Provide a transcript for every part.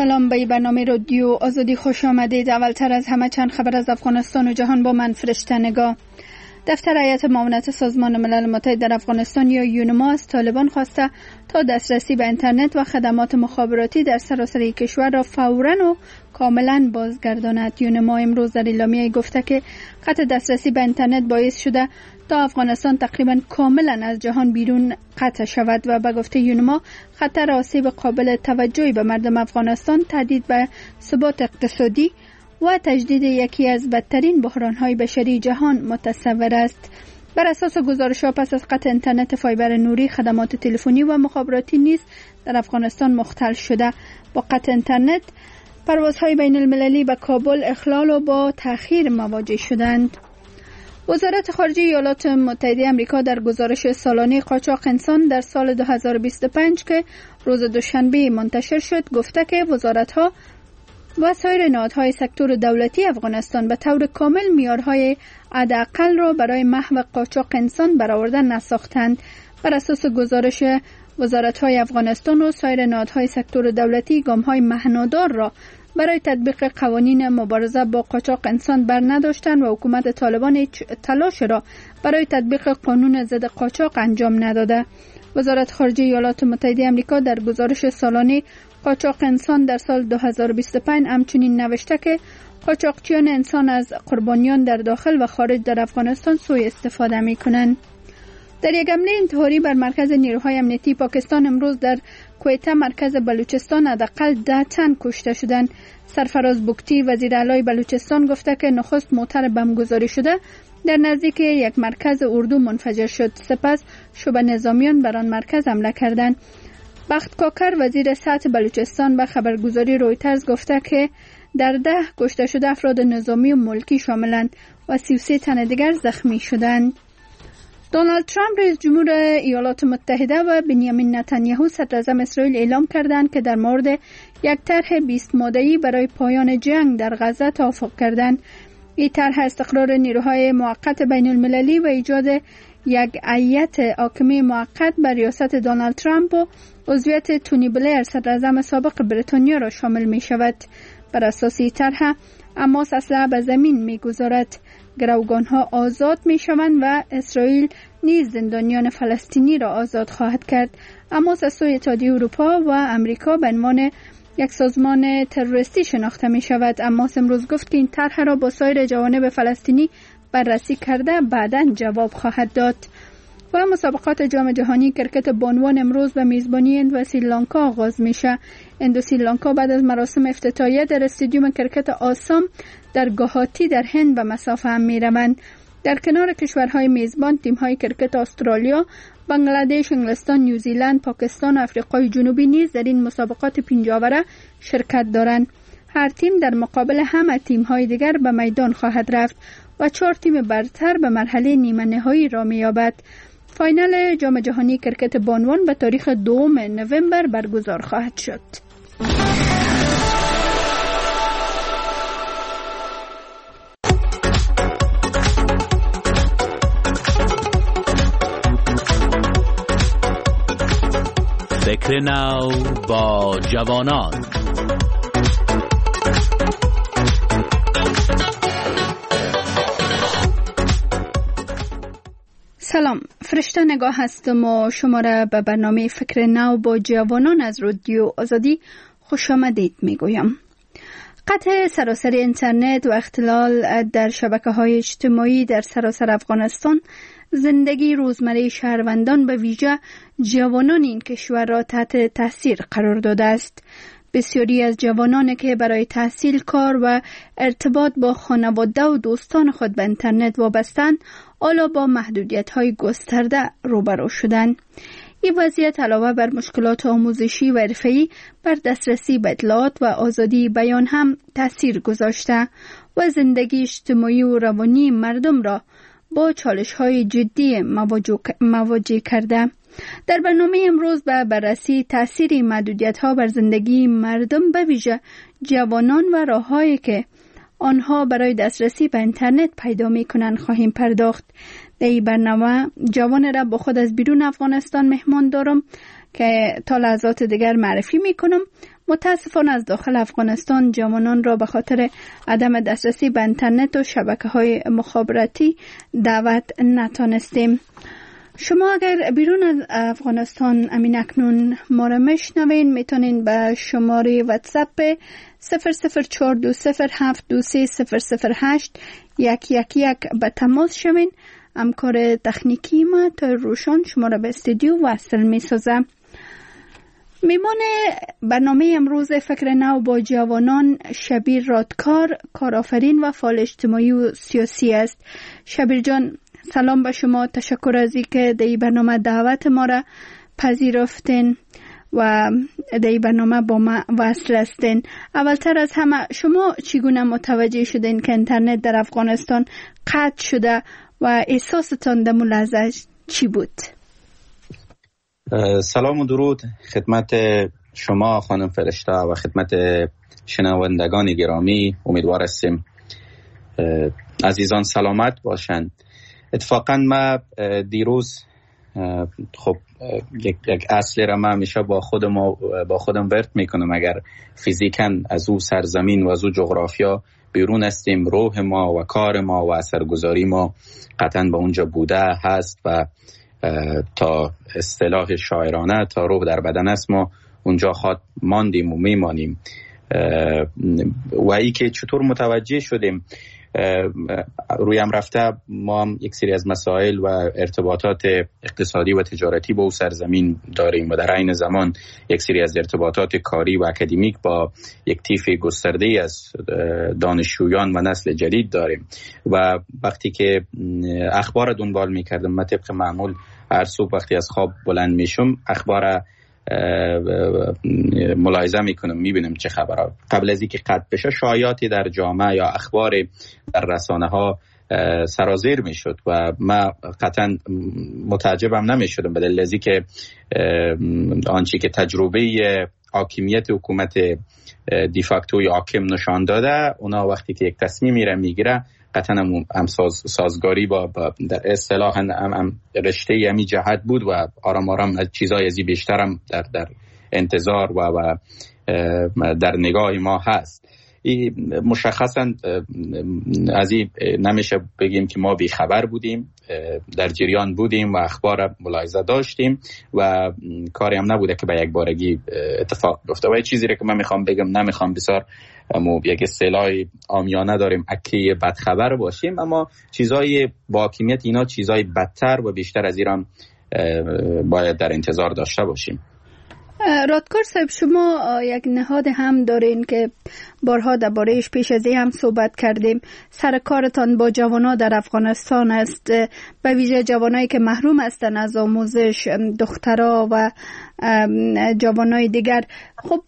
سلام، به برنامه رادیو آزادی خوش آمدید. اولتر از همه چند خبر از افغانستان و جهان با من فرشته نگاه. دفتر هیئت معاونت سازمان ملل متحد در افغانستان یا یونما از طالبان خواسته تا دسترسی به اینترنت و خدمات مخابراتی در سراسر کشور را فوراً و کاملاً بازگرداند. یونما امروز در اعلامیه گفته که قطع دسترسی به اینترنت باعث شده تا افغانستان تقریباً کاملاً از جهان بیرون قطع شود و به گفته یونما خطر آسیب قابل توجهی به مردم افغانستان، تهدید به ثبات اقتصادی و تجدید یکی از بدترین بحران‌های بشری جهان متصور است. بر اساس گزارش‌ها پس از قطع اینترنت فایبر نوری، خدمات تلفنی و مخابراتی نیز در افغانستان مختل شده. با قطع اینترنت پروازهای بین المللی به کابل اخلال و با تأخیر مواجه شدند. وزارت خارجه ایالات متحده آمریکا در گزارش سالانه قاچاق انسان در سال 2025 که روز دوشنبه منتشر شد گفته که وزارت‌ها و سایر نهادهای سکتور دولتی افغانستان به طور کامل معیارهای حداقل را برای محو قاچاق انسان برآورده نساختند. بر اساس گزارش وزارت‌های افغانستان و سایر نهادهای سکتور دولتی گام‌های معنادار را برای تطبیق قوانین مبارزه با قاچاق انسان برنداشتند و حکومت طالبان هیچ تلاش را برای تطبیق قانون ضد قاچاق انجام نداده. وزارت خارجه ایالات متحده آمریکا در گزارش سالانه قاچاق انسان در سال 2025 همچنین نوشته که قاچاقچیان انسان از قربانیان در داخل و خارج در افغانستان سوء استفاده می‌کنند. در یک حمله انتحاری بر مرکز نیروهای امنیتی پاکستان امروز در کویته مرکز بلوچستان حداقل 10 تن کشته شدند. سرفراز بگتی وزیر اعلی بلوچستان گفته که نخست موتر بمبگذاری شده در نزدیک یک مرکز اردو منفجر شد، سپس شبه نظامیان بر آن مرکز حمله کردند. بخت کاکر وزیر صحت بلوچستان به خبرگزاری رویترز گفته که در 10 کشته شده افراد نظامی و ملکی شاملند و 33 تن دیگر زخمی شدند. دونالد ترامپ رئیس جمهور ایالات متحده و بنیامین نتانیاهو صدر اعظم اسرائیل اعلام کردند که در مورد یک طرح 20 ماده‌ای برای پایان جنگ در غزه توافق کردند. این طرح استقرار نیروهای موقت بین المللی و ایجاد یک هیئت حاکمه موقت بر ریاست دونالد ترامپ و عضویت تونی بلیر صدر اعظم سابق بریتانیا را شامل می شود. بر اساس این طرح حماس اسلحه به زمین می گذارد، گروگانها آزاد می شوند و اسرائیل نیز زندانیان فلسطینی را آزاد خواهد کرد. حماس از سوی اتحادیه اروپا و امریکا به عنوان یک سازمان تروریستی شناخته می شود. حماس امروز گفت که این طرح را با سایر جوانب فلسطینی بررسی کرده بعداً جواب خواهد داد. و مسابقات جام جهانی کرکت بانوان امروز به میزبانی هند و سریلانکا آغاز میشه. هند و سریلانکا بعد از مراسم افتتاحیه در استادیوم کرکت آسام در گوهاتی در هند به مسافه هم میروند. در کنار کشورهای میزبان تیم‌های کرکت استرالیا، بنگلادش، انگلستان، نیوزیلند، پاکستان و آفریقای جنوبی نیز در این مسابقات 5 آوره شرکت دارند. هر تیم در مقابل همه تیم‌های دیگر به میدان خواهد رفت و 4 تیم برتر به مرحله نیمه نهایی را می‌یابد. فاینال جام جهانی کرکت بانوان به تاریخ 2 نوامبر برگزار خواهد شد. فکر نو با جوانان. سلام، فرشته نگاه هستم و شما را به برنامه فکر نو با جوانان از رادیو آزادی خوش آمدید میگویم. قطع سراسر اینترنت و اختلال در شبکه‌های اجتماعی در سراسر افغانستان زندگی روزمره شهروندان به ویژه جوانان این کشور را تحت تاثیر قرار داده است. بسیاری از جوانانی که برای تحصیل، کار و ارتباط با خانواده و دوستان خود به اینترنت وابستند، حالا با محدودیت‌های گسترده روبرو شدند. این وضعیت علاوه بر مشکلات آموزشی و حرفه‌ای بر دسترسی به اطلاعات و آزادی بیان هم تأثیر گذاشته و زندگی اجتماعی و روانی مردم را با چالش‌های جدی مواجه کرده. در برنامه امروز به بررسی تأثیر محدودیت‌ها بر زندگی مردم به ویژه جوانان و راه‌هایی که آنها برای دسترسی به اینترنت پیدا می‌کنند خواهیم پرداخت. در این برنامه جوان را با خود از بیرون افغانستان مهمان دارم که تا لحظات دیگر معرفی می‌کنم متاسفانه از داخل افغانستان جوانان را به خاطر عدم دسترسی به اینترنت و شبکه‌های مخابراتی دعوت نتانستیم. شما اگر بیرون از افغانستان امین اکنون ما را میشنوین، میتونین به شماره واتساپ 00420723008 به تماس شوین. همکار تکنیکی ما تا روشان شما را به استودیو وصل میسازه. میمان برنامه امروز فکر نو با جوانان شبیر رادکار، کارآفرین و فعال اجتماعی و سیاسی است. شبیر جان، سلام به شما. تشکر از اینکه در این برنامه دعوت ما را پذیرفتین و در این برنامه با ما وصل هستین. اولتر از همه شما چگونه متوجه شدین که اینترنت در افغانستان قطع شده و احساستان در لحظه چی بود؟ سلام و درود خدمت شما خانم فرشته و خدمت شنوندگان گرامی. امیدوار هستیم عزیزان سلامت باشند. اتفاقا ما دیروز خب یک اصلی را من همیشه با خودم ورد میکنم. اگر فیزیکاً از او سرزمین و از او جغرافیا بیرون هستیم، روح ما و کار ما و اثرگذاری ما قطعاً به اونجا بوده هست و تا اصطلاح شاعرانه تا روح در بدن است ما اونجا ماندیم و میمانیم. و ای که چطور متوجه شدیم رویم رفته، ما هم یک سری از مسائل و ارتباطات اقتصادی و تجارتی با او سرزمین داریم و در عین زمان یک سری از ارتباطات کاری و اکادمیک با یک طیف گسترده از دانشجویان و نسل جدید داریم. و وقتی که اخبار دنبال میکردم، من طبق معمول هر صبح وقتی از خواب بلند میشم اخبار ملاحظه میکنم، میبینم چه خبره. قبل از اینکه قطع بشه شایعاتی در جامعه یا اخبار در رسانه ها سرازیر میشد و من قطعا متعجبم نمیشدم، به دلیل از اینکه آنچه که تجربه حاکمیت حکومت دیفاکتوی حاکم نشان داده، اونا وقتی که یک تصمیمی را میگیره قطعا هم سازگاری با در اصطلاح هم رشته یمی جهت بود و آرام آرام چیزای ازی بیشترم در انتظار و در نگاه ما هست. مشخصا از این نمیشه بگیم که ما بیخبر بودیم، در جریان بودیم و اخبار ملاحظه داشتیم و کاری هم نبوده که به یک بارگی اتفاق بیفته. و چیزی که من میخوام بگم، نمیخوام بسیار یک اصطلاح عامیانه داریم اکی بدخبر باشیم، اما چیزای با حاکمیت اینا چیزای بدتر و بیشتر از ایران باید در انتظار داشته باشیم. رادکار صاحب، شما یک نهاد هم دارین که بارها درباره‌اش پیش از این هم صحبت کردیم. سر کارتان با جوانان در افغانستان است، به ویژه جوانایی که محروم هستند از آموزش، دخترها و جوانای دیگر. خب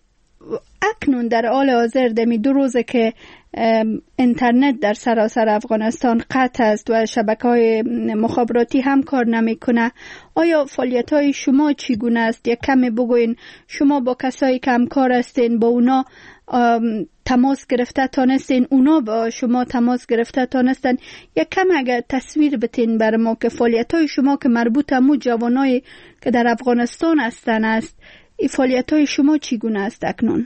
اکنون در حال حاضر دمی 2 روزه که اینترنت در سراسر افغانستان قطع است و شبکه‌های مخابراتی هم کار نمیکنه. آیا فعالیت‌های شما چگونه است؟ یک کمی بگوین. شما با کسایی که همکار هستین با اونا تماس گرفته تانستین، اونا با شما تماس گرفته تانستن؟ یک کم اگر تصویر بتین بر ما که فعالیت‌های شما که مربوط همون جوانایی که در افغانستان هستن است، این فعالیت‌های شما چگونه است اکنون؟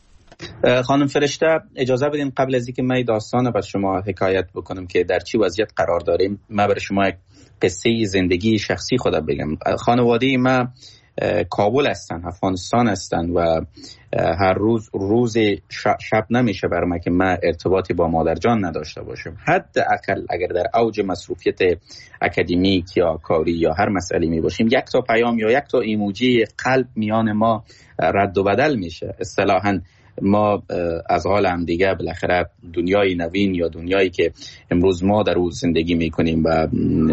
خانم فرشته اجازه بدین قبل از اینکه من داستان بر شما حکایت بکنم که در چی وضعیت قرار داریم، من برای شما یک قصه زندگی شخصی خودم بگم. خانواده من کابل هستن، افغانستان هستن و هر روز شب نمیشه بر من که من ارتباطی با مادر جان نداشته باشم. حداقل اگر در اوج مصروفیت اکادمیک یا کاری یا هر مسئله می باشیم، یک تا پیام یا یک تا ایموجی قلب میان ما رد و بدل میشه. اصطلاحاً ما از حال هم دیگه بالاخره دنیای نوین یا دنیایی که امروز ما در اون زندگی میکنیم و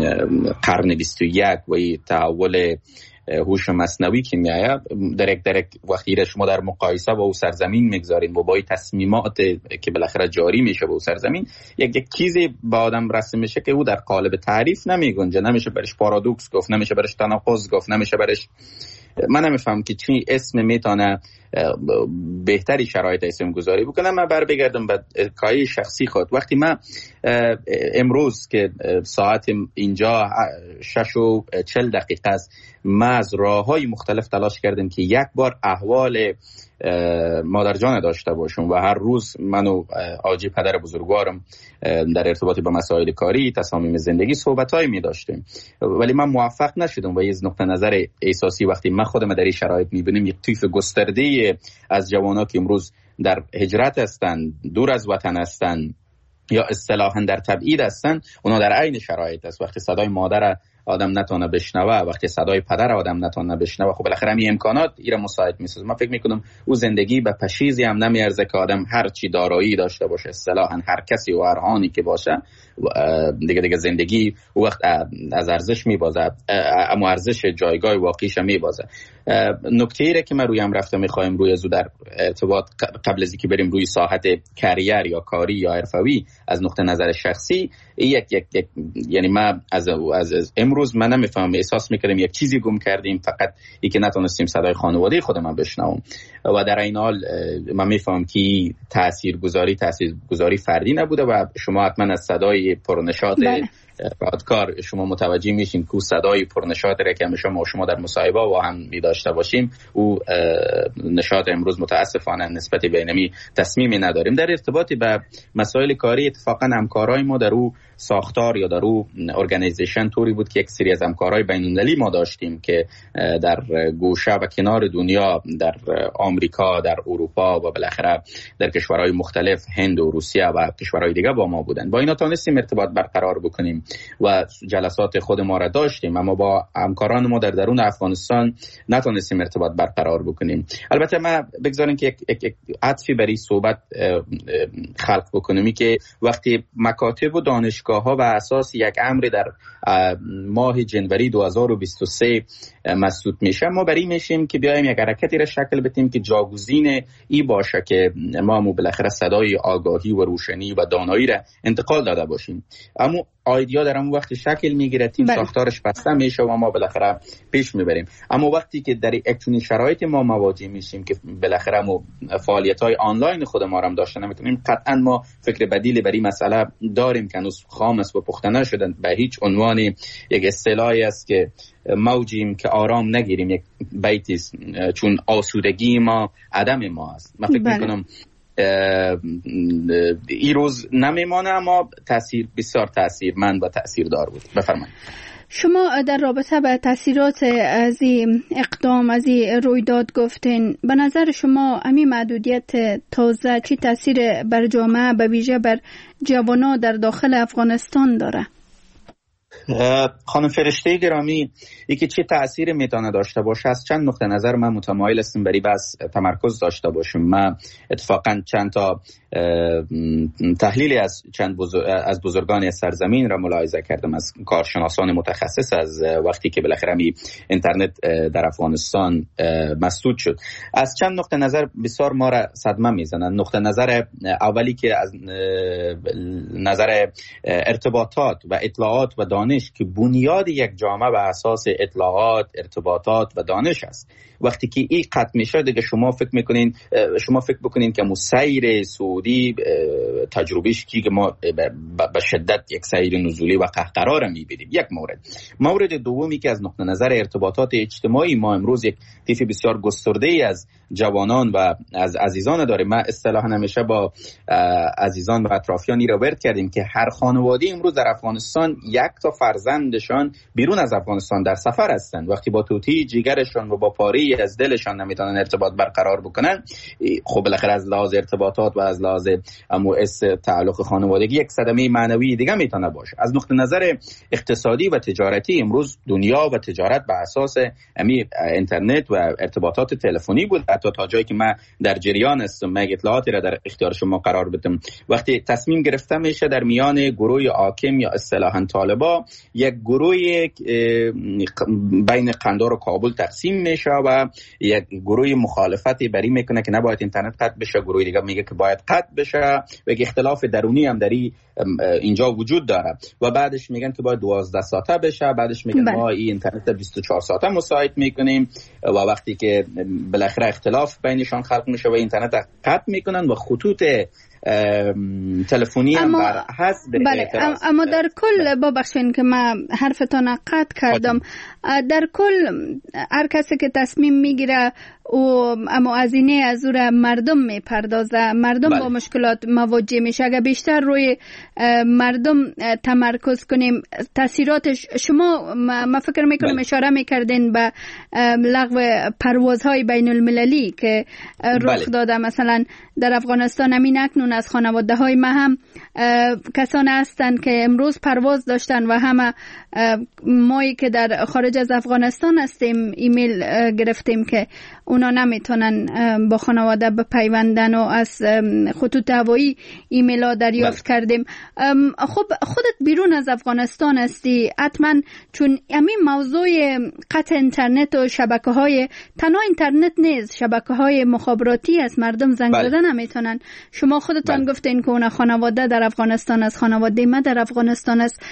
قرن 21 و تحول هوش مصنوعی که میآید، در وقتی شما در مقایسه با او سرزمین میگذارین و با تصمیمات که بالاخره جاری میشه با او سرزمین، یک چیزی با آدم رسم میشه که او در قالب تعریف نمیگنجه. نمیشه برش پارادوکس گفت، نمیشه برش تناقض گفت، نمیشه برش، من نمیفهم که چی اسم میتونه بهتری شرایط اسم گذاری بکنم. من بگردم به کاری شخصی خود. وقتی من امروز که ساعت اینجا 6:40 است، من از راه‌های مختلف تلاش کردم که یک بار احوال مادر جان داشته باشم و هر روز من و آجی پدر بزرگوارم در ارتباط با مسائل کاری، تصامیم زندگی صحبتایی می داشتیم، ولی من موفق نشدم. و از نقطه نظر احساسی وقتی من خودم در این شرایط می بینم، یک طیف گسترده از جوانان که امروز در هجرت هستند، دور از وطن هستند یا اصطلاحاً در تبعید هستن، اونا در عین شرایط است. وقتی صدای مادر آدم نتونه بشنوه، وقتی صدای پدر آدم نتونه بشنوه، خب بالاخره این امکانات ایره مساعد میسازه. من فکر میکنم او زندگی به پشیزی هم نمیارزه که آدم هر چی دارایی داشته باشه، اصطلاحاً هر کسی و هر آنی که باشه، دیگه زندگی او وقت از ارزش میبازه، اما ارزش جایگاه واقعیش میبازه. نکته ای که من رویم رفته میخوایم روی ازو در ارتباط قبل از اینکه بریم روی ساحت کریر یا کاری یا حرفوی از نقطه نظر شخصی، یک یعنی ما از امروز من نمیفهمم، احساس میکردم یک چیزی گم کردیم، فقط ای که نتونستیم صدای خانواده خودم بشنوم. و در این حال من میفهمم که تاثیرگذاری فردی نبوده و شما حتما از صدای پرنشاط رادکار شما متوجه میشین که صدای پرنشاط را که شما در مصاحبه و هم می داشته باشیم، او نشاط امروز متاسفانه نسبت به اینمی تصمیمی نداریم. در ارتباط به مسائل کاری اتفاقا همکارای ما در او ساختار یا در او ارگانیزیشن طوری بود که یک سری از همکارای بین‌المللی ما داشتیم که در گوشه و کنار دنیا، در آمریکا، در اروپا و بالاخره در کشورهای مختلف، هند و روسیه و کشورهای دیگه با ما بودن. با اینا تونستیم ارتباط برقرار بکنیم و جلسات خود ما را داشتیم، اما با همکاران ما در درون افغانستان نتونستیم ارتباط برقرار بکنیم. البته ما بگذاریم که یک عطفی بر این صحبت خلق بکنیم که وقتی مکاتب و دانشگاه‌ها و اساس یک امر در ماه جنوری 2023 مسدود میشه، ما بری میشیم که بیایم یک حرکتی را شکل بدیم که جاگزین ای باشه که ما بالاخره صدای آگاهی و روشنی و دانایی را انتقال داده باشیم. اما ایده در اون وقت شکل میگیره، تیم ساختارش بسته میشه و ما بالاخره پیش میبریم. اما وقتی که در اکچونی شرایط ما مواجه میشیم که بالاخره ما فعالیت‌های آنلاین خود ما هم داشته نمیتونیم، قطعا ما فکر بدیلی برای مسئله داریم که هنوز خام است و پخته نشدن. به هیچ عنوان یک اصطلاحی است که موجیم که آرام نگیریم، یک بیتی چون آسودگی ما عدم ما است. من فکر میکنم این روز نمیمانه، اما بسیار تاثیرمند و تاثیردار بود. بفرمایید. شما در رابطه با تاثیرات از این اقدام، از این رویداد گفتین، به نظر شما همین محدودیت تازه چی تاثیر بر جامعه، به ویژه بر جوانان در داخل افغانستان داره؟ خانم فرشته گرامی، یکی چه تأثیر میتونه داشته باشه از چند نقطه نظر من متمایل هستم برای بس تمرکز داشته باشم. من اتفاقا چند تا تحلیلی از از بزرگان سرزمین را ملاحظه کردم، از کارشناسان متخصص، از وقتی که بالاخره اینترنت در افغانستان مسدود شد. از چند نقطه نظر بسیار ما را صدمه میزنن. نقطه نظر اولی که از نظر ارتباطات و اطلاعات و دانش که بنیاد یک جامعه و اساس اطلاعات، ارتباطات و دانش است، وقتی که این قطع میشه دیگه شما فکر بکنین که سیر سعودی تجربهش که ما به شدت یک سیر نزولی و قهقرار میبینیم. یک مورد دومی که از نقطه نظر ارتباطات اجتماعی ما امروز یک طیف بسیار گسترده از جوانان و از عزیزان داریم. ما اصطلاحا همیشه با عزیزان و اطرافیانی را ورد کردیم که هر خانواده امروز در افغانستان یک تا فرزندشان بیرون از افغانستان در سفر هستند. وقتی با توتی جیگرشان و با پاری از دلشان نمیتونن ارتباط برقرار بکنن، خب بالاخره از لحاظ ارتباطات و از لحاظ تعلق خانوادگی یک صدمه معنوی دیگه میتونه باشه. از نقطه نظر اقتصادی و تجارتی امروز دنیا و تجارت به اساس اینترنت و ارتباطات تلفنی بود. حتی تا جایی که من در جریان هستم، من اطلاعاتی را در اختیار شما قرار بدم، وقتی تصمیم گرفته میشه در میان گروه حاکم یا اصطلاحاً طالبا یک گروه بین قندار و کابل تقسیم میشه و یک گروه مخالفتی بری میکنه که نباید اینترنت قطع بشه، گروه دیگه میگه که باید قطع بشه و یک اختلاف درونی هم در اینجا وجود داره و بعدش میگن که باید 12 ساعته بشه، بعدش میگن ما این اینترنت 24 ساعته مساعد میکنیم و وقتی که بالاخره اختلاف بینشان خلق میشه و اینترنت قطع میکنن و خطوط تلفنی هم بر حسب اما در کل ببخشید که که من حرفتان قطع کردم. در کل هر کسی که تصمیم میگیره و اما هزینه از او را مردم میپردازه، مردم با مشکلات مواجه میشه. اگر بیشتر روی مردم تمرکز کنیم، تاثیراتش شما ما فکر میکنم اشاره میکردین به لغو پروازهای بین المللی که رخ داده. مثلا در افغانستان همین اکنون از خانواده های ما هم کسان هستند که امروز پرواز داشتن و همه مایی که در خارج از افغانستان هستیم ایمیل گرفتیم که اونا نمیتونن با خانواده بپیوندن و از خطوط هوایی ایمیل ها دریافت کردیم. خب خودت بیرون از افغانستان هستی حتما، چون همین موضوع قطع اینترنت و شبکه های تنها اینترنت نیست، شبکه های مخابراتی از مردم زنگ زدن نمیتونن. شما خودتان گفتین که اونا خانواده در افغانستان است، خانواده ما در افغانستان است.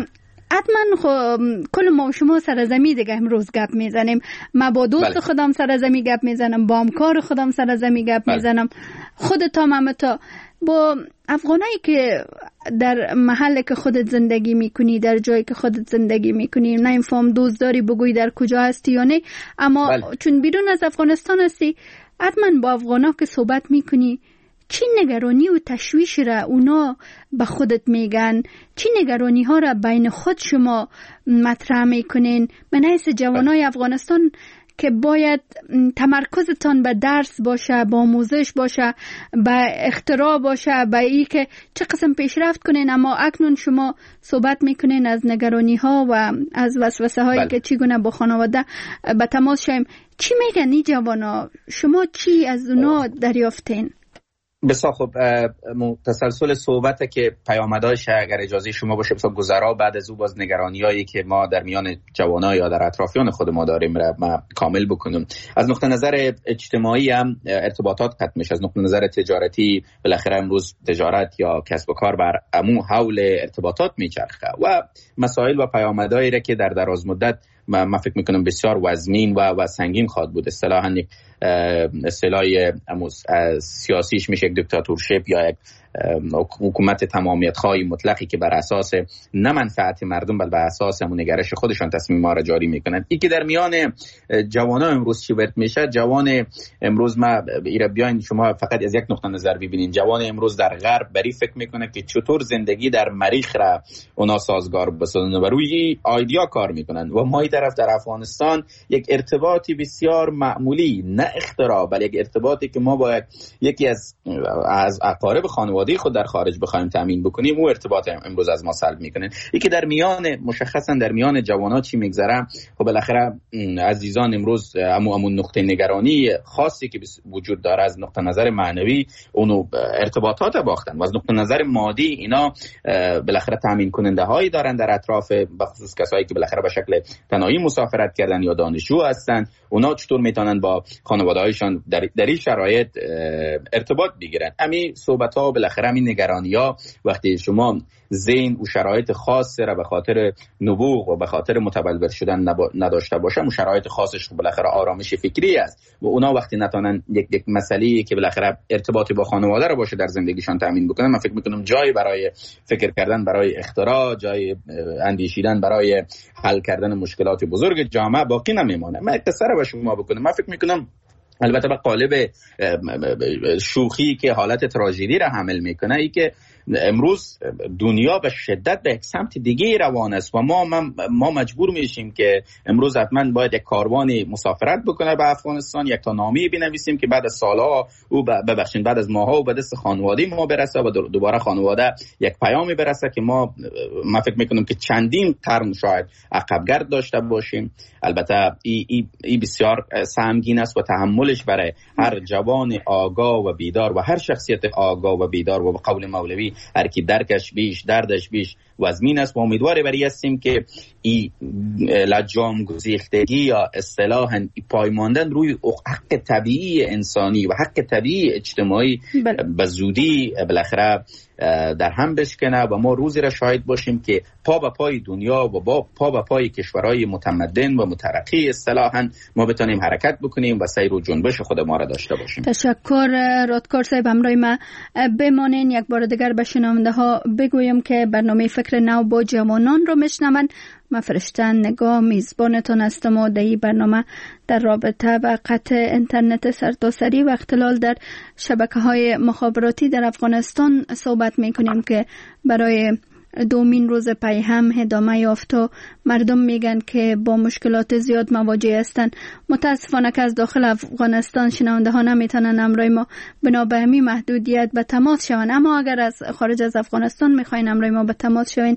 حتما کل ما و شما سرزمی دیگه امروز گپ میزنیم. ما با دوست خودم سرزمی گپ میزنم، با همکار خودم سرزمی گپ میزنم، خودت هم تا با افغانایی که در محله که خودت زندگی میکنی، در جایی که خودت زندگی میکنی، نمیفهم دوست داری بگوی در کجا هستی یا نه، اما چون بیرون از افغانستان هستی حتما با افغانا که صحبت میکنی چی نگرانی و تشویش را اونا به خودت میگن، چی نگرانی ها را بین خود شما مطرح میکنین؟ من حیث جوانای افغانستان که باید تمرکزتان به درس باشه، به آموزش باشه، به اختراع باشه، به ای که چه قسم پیشرفت کنین، اما اکنون شما صحبت میکنین از نگرانی ها و از وسوسه هایی که چگونه با خانواده به تماس شویم. چی میگن این جوانا؟ شما چی از اونا دریافتین؟ بسیار خوب، تسلسل صحبت که پیامدهاش اگر اجازه شما باشه بسیار گذرا بعد از او باز نگرانیایی که ما در میان جوانان یا در اطرافیان خود ما داریم را ما کامل بکنم. از نقطه نظر اجتماعی هم ارتباطات قطع میشه، از نقطه نظر تجارتی بالاخره امروز تجارت یا کسب و کار بر عمو حول ارتباطات میچرخه و مسائل و پیامدهایی را که در دراز مدت من فکر میکنم بسیار وزمین و سنگین خواهد بود. اصطلاحاً اصطلاح سیاسیش میشه یک دیکتاتورشیپ یا یک حکومت تمامیت خواهی مطلقی که بر اساس نه منفعت مردم بل بر اساس همون نگرش خودشان تصمیم‌ها را جاری میکنند. این که در میان جوانان امروز چی ورد میشه، جوان امروز ما ایرا بیاین شما فقط از یک نقطه نظر ببینین، جوان امروز در غرب بری فکر میکنه که چطور زندگی در مریخ را اونا سازگار بسازن و روی ایدیا کار میکنن و ما این طرف در افغانستان یک ارتباطی بسیار معمولی، نه اختراع، بل یک ارتباطی که ما با یکی از اقارب خانواده خود در خارج بخوایم تامین بکنیم، او ارتباط امروز از ما سلب میکنن. یکی در میان مشخصا در میان جوانات چی میگذره، خب بالاخره عزیزان امروز همون نقطه نگرانی خاصی که وجود داره از نقطه نظر معنوی اونو ارتباطات باختن و از نقطه نظر مادی اینا بالاخره تامین کننده هایی دارن در اطراف، بخصوص کسایی که بالاخره به شکل تنهایی مسافرت کردن یا دانشجو هستن، اونا چطور میتونن با خانواده هایشان در این شرایط ارتباط بگیرن. همین صحبت ها بالاخره همین نگرانی ها وقتی شما ذهن و شرایط خاص را به خاطر نبوغ و به خاطر متبلور شدن نداشته باشه، اون شرایط خاصش بالاخره آرامش فکری است و اونا وقتی نتونن یک مسئله که بالاخره ارتباطی با خانواده را باشه در زندگیشان تامین بکنن، من فکر میکنم جایی برای فکر کردن، برای اختراع، جای اندیشیدن برای حل کردن مشکلات بزرگ جامعه باقی نمیمونه. من اختصار به شما بکنم، من فکر میکنم البته به قالب شوخی که حالت تراژدی را حمل میکنه، ای که امروز دنیا به شدت به یک سمت دیگه روان است و ما مجبور میشیم که امروز حتما باید یک کاروانی مسافرت بکنه به افغانستان، یک تا نامه بنویسیم که بعد از سالها او بعد از ماها و به دست خانواده ما برسه و دوباره خانواده یک پیامی برسه که من فکر میکنم که چندین قرن شاید عقبگرد داشته باشیم. البته ای بسیار سهمگین است و تحملش برای هر جوان آگاه و بیدار و هر شخصیت آگاه و بیدار و به قول مولوی هر کی درکش بیش دردش بیش وزمین است و امیدوار بری هستیم که این لجام گسیختگی یا اصطلاحاً پایماندن روی حق طبیعی انسانی و حق طبیعی اجتماعی به زودی بالاخره در هم بشکنه و ما روزی را شاهد باشیم که پا به پای دنیا و پا به پای کشورهای متمدن و مترقی اصطلاحاً ما بتونیم حرکت بکنیم و سیر و جنبش خود ما را داشته باشیم. تشکر رادکار صاحب. همراه ما بمانین. یک بار دیگر به شنونده ها بگویم که برنامه فکر نو با جوانان رو میشنون. من فرشته نگاه میزبانتان هستم و در این برنامه در رابطه با قطع اینترنت سرتاسری و اختلال در شبکه‌های مخابراتی در افغانستان صحبت میکنیم که برای دومین روز پی هم ادامه یافت و مردم میگن که با مشکلات زیاد مواجه هستند. متاسفانه که از داخل افغانستان شنونده ها نمیتونن همراه ما بنا به همین محدودیت به تماس شوند، اما اگر از خارج از افغانستان میخواین همراه ما به تماس شوین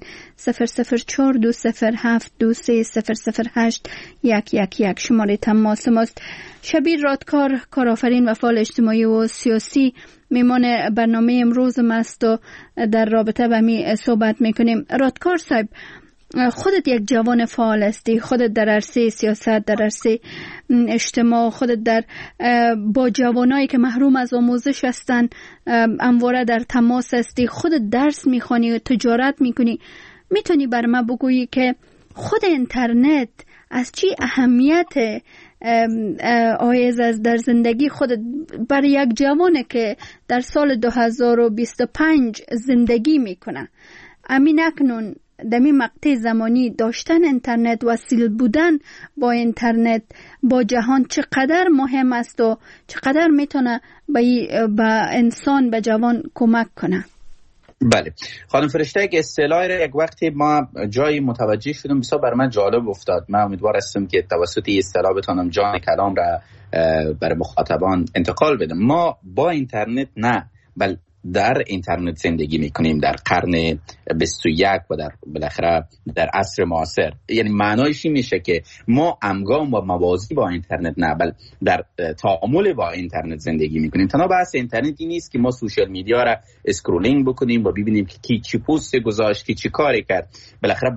004-207-23-008-111 شماره تماس ماست. شبیر رادکار، کارآفرین و فعال اجتماعی و سیاسی، میمان برنامه امروز ماست و در رابطه با می صحبت میکنیم. رادکار صاحب، خودت یک جوان فعال هستی، خودت در عرصه سیاست، در عرصه اجتماع، خودت در با جوانایی که محروم از آموزش هستن همواره در تماس هستی، خودت درس میخوانی و تجارت میکنی. میتونی بر ما بگویی که خود اینترنت از چی اهمیت آیز از در زندگی خودت برای یک جوانه که در سال 2025 زندگی میکنه؟ امین اکنون دمی مقطع زمانی داشتن اینترنت، وصل بودن با اینترنت با جهان چقدر مهم است و چقدر میتونه به انسان، به جوان کمک کنه؟ بله خانم فرشته، یک اصطلاحی را یک وقتی ما جایی متوجه شدم بسیار بر من جالب افتاد. من امیدوار هستم که توسط این اصطلاح بتونم جان کلام را بر مخاطبان انتقال بدم. ما با اینترنت نه، بل در اینترنت زندگی میکنیم در قرن 21 و در بالاخره در عصر معاصر. یعنی معنایش این میشه که ما همگام و موازی با اینترنت نه، بل در تعامل با اینترنت زندگی میکنیم. تنها بحث اینترنت این نیست که ما سوشال میدیا را اسکرولینگ بکنیم و ببینیم که کی چی پست گذاشت، کی چی کاری کرد. بالاخره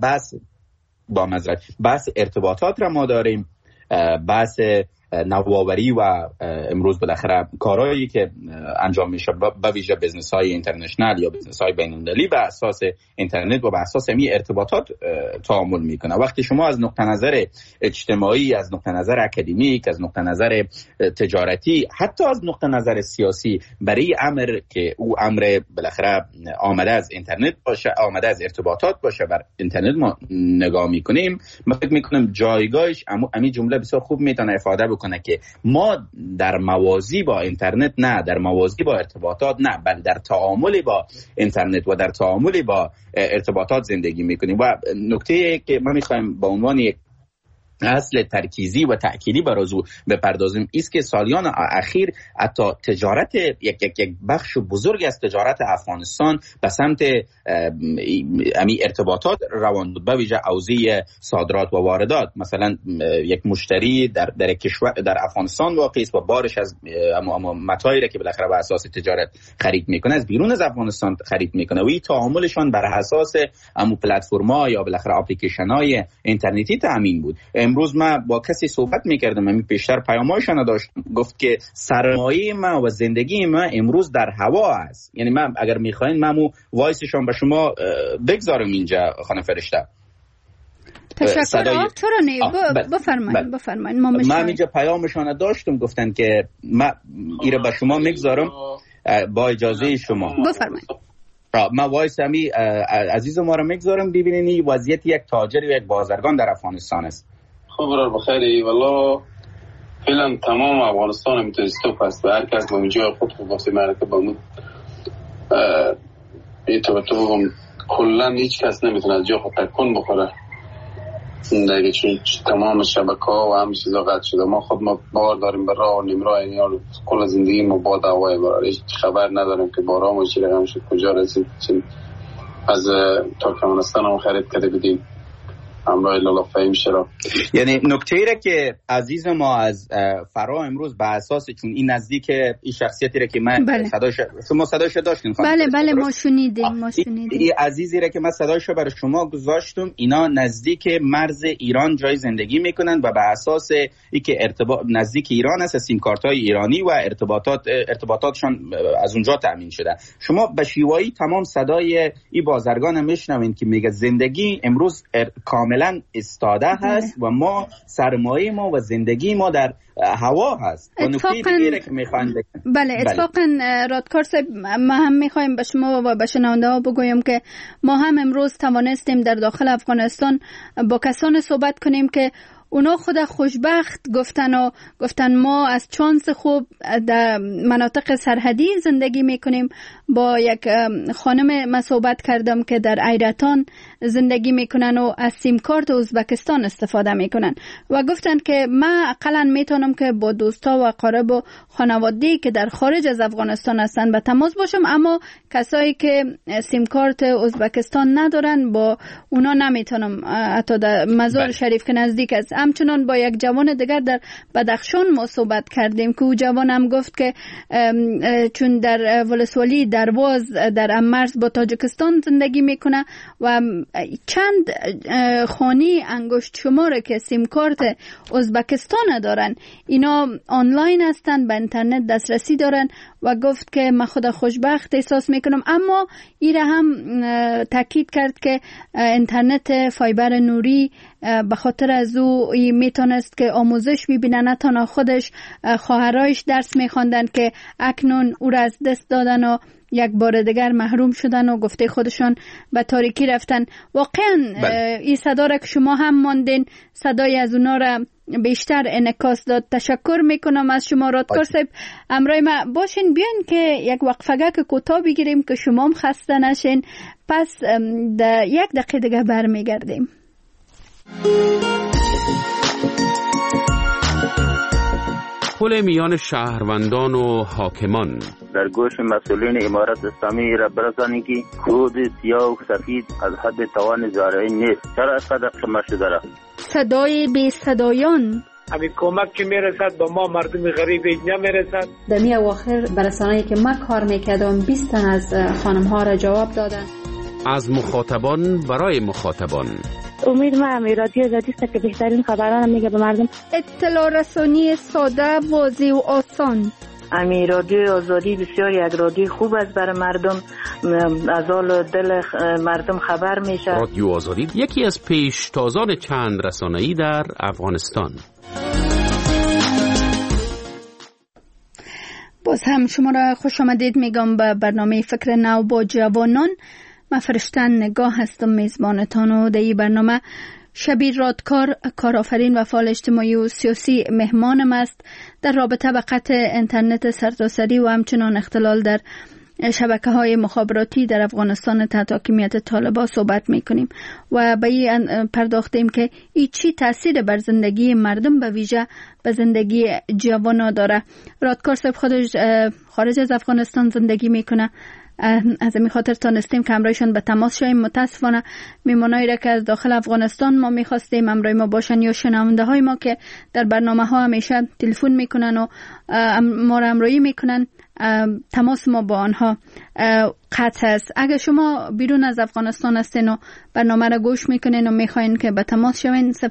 بحث ارتباطات را ما داریم، بحث نوآوری و امروز بالاخره کارهایی که انجام میشه به ویژه بزنس های اینترنشنال یا بزنس های بین‌المللی بر اساس اینترنت و بر اساس همین ارتباطات تعامل میکنه. وقتی شما از نقطه نظر اجتماعی، از نقطه نظر اکادمیک، از نقطه نظر تجارتی، حتی از نقطه نظر سیاسی برای امر که او امر بالاخره آمده از اینترنت باشه، آمده از ارتباطات باشه، بر اینترنت ما نگاه میکنیم، من فکر میکنم جایگاهش همین جمله بسیار خوب میتونه افاده بکنه که ما در موازی با اینترنت نه، در موازی با ارتباطات نه، بل در تعامل با اینترنت و در تعامل با ارتباطات زندگی میکنیم. و نکته که ما میخوایم با عنوان یک اصل ترکیزی و تأکیدی برازو بپردازیم است که سالیان اخیر حتی تجارت یک بخش بزرگ از تجارت افغانستان به سمت امی ارتباطات روان بود، به ویژه حوزه صادرات و واردات. مثلا یک مشتری در کشور در افغانستان واقع است و بارش از متایری که بالاخره بر اساس تجارت خرید میکنه از بیرون از افغانستان خرید میکنه و این تعاملشان بر اساس پلتفرم‌ها یا بالاخره اپلیکیشن‌های اینترنتی تامین بود. امروز من با کسی صحبت میکردم، همین پیشتر پیام‌هایشان داشت، گفت که سرمایه ما و زندگی ما امروز در هوا است. یعنی من اگر میخواین من وایسشون به شما بگذارم اینجا خانم فرشته. تشکر. چرا نه؟ بفرمایید. من اینجا پیامشان داشتم، گفتن که من ایره به شما میگذارم با اجازه شما. بفرمایید. من وایس همی عزیز ما رو میگذارم ببینین این وضعیت یک تاجر و یک بازرگان در افغانستان است. خب برار بخیری والله فعلا تمام افغانستان میتونه استوپ است و هر کس با اینجا خود وقتی مرکب بمود تو کلا هیچ کس نمیتونه از جا خود تکون بخوره دیگه، چون تمام شبکه‌ها و همه چیزا قطع شده. ما خود ما بار داریم به راه و نیمراه، یعنی کل زندگی ما با دوای برای هیچ خبر نداریم که بارا ما چی رقم شد، کجا رسید، از ترکمنستان هم خرید کرده بدیم. همراه لالا فهیم شراب. یعنی نکته ای که عزیز ما از فرا امروز به اساس چون این نزدیک این شخصیتی را که من شما صداش داشتین بله ما شنیدیم این عزیزی را که من صداش برای شما گذاشتم اینا نزدیک مرز ایران جای زندگی میکنن و به اساس اینکه نزدیک ایران است سیم کارت های ایرانی و ارتباطاتشان از اونجا تامین شده. شما به شیوایی تمام صدای این بازرگان میشنوین که میگه زندگی امروز کاملا استاده هست و ما سرمایه ما و زندگی ما در هوا هست. اتفاقا رادکار صاحب ما هم میخوایم به شما و به شنونده ها بگویم که ما هم امروز توانستیم در داخل افغانستان با کسان صحبت کنیم که اونا خود خوشبخت گفتن ما از چانس خوب در مناطق سرحدی زندگی میکنیم. با یک خانم من صحبت کردم که در ایرتان زندگی میکنن و از سیم کارت ازبکستان استفاده میکنن و گفتن که من اقلا میتونم که با دوستا و اقارب و خانواده‌ای که در خارج از افغانستان هستن به تماس باشم، اما کسایی که سیم کارت ازبکستان ندارن با اونا نمیتونم. حتی در مزار شریف که نزدیک است. همچنان با یک جوان دیگر در بدخشان ما صحبت کردیم که او جوان هم گفت که چون در ولسوالی درواز در مرز با تاجیکستان زندگی میکنه و چند خانی انگشت شماره که سیم کارت ازبکستان دارن اینا آنلاین هستن، به اینترنت دسترسی دارن و گفت که من خود خوشبخت احساس میکنم. اما ایره هم تاکید کرد که اینترنت فایبر نوری به خاطر از او میتونست که آموزش ببینه، نه تنها خودش خواهرایش درس میخواندن که اکنون او را از دست دادن و یک بار دیگر محروم شدن و گفته خودشان به تاریکی رفتن. واقعا این صدا را که شما هم ماندین صدای از اونا را بیشتر انعکاس داد. تشکر میکنم از شما رادکار صاحب. امرای ما باشین، بیاین که یک وقفه که کوتاه بگیریم که شما هم خسته نشین، پس یک دقیقه دیگه برمیگردیم. پل میان شهروندان و حاکمان در گوش مسئولین امارت اسلامی را برسانی که کود سیاه و سفید از حد توان زارعی نیست. چرا از قدر شما شده را صدای بی صدایان همین کمک که میرسد با ما مردم غریب اینجا میرسد. در می اواخر برسانه‌ای که من کار میکردم 20 تن از خانم ها را جواب دادن. از مخاطبان برای مخاطبان. امید ما رادیو آزادی است که بهترین خبران میگه به مردم. اطلاع رسانی ساده، واضح و آسان. رادیو آزادی بسیاری از رادیو خوب است برای مردم، از حال دل مردم خبر میشه. رادیو آزادی یکی از پیشتازان چند رسانه‌ای در افغانستان. باز هم شما را خوش آمدید میگم به برنامه فکر نو با جوانان. من فرشته نگاه هستم میزبانتان و در این برنامه شبیر رادکار، کارآفرین و فعال اجتماعی و سیاسی مهمانم است. در رابطه به قطع اینترنت سرتاسری و همچنان اختلال در شبکه‌های مخابراتی در افغانستان تحت حاکمیت طالبان صحبت می‌کنیم و به این پرداختیم که این چی تاثیر بر زندگی مردم به ویژه به زندگی جوانان داره. رادکار صاحب خودش خارج از افغانستان زندگی میکنه. از این خاطر تانستیم که همراهشان به تماس شویم. متاسفانه میمونایی را که از داخل افغانستان ما میخواستیم همراه ما باشن یا شنونده های ما که در برنامه ها همیشه تلفن میکنن و ما را همراهی میکنن، تماس ما با آنها قطع است. اگر شما بیرون از افغانستان هستین و برنامه را گوش میکنین و میخواین که به تماس شوین 00420723008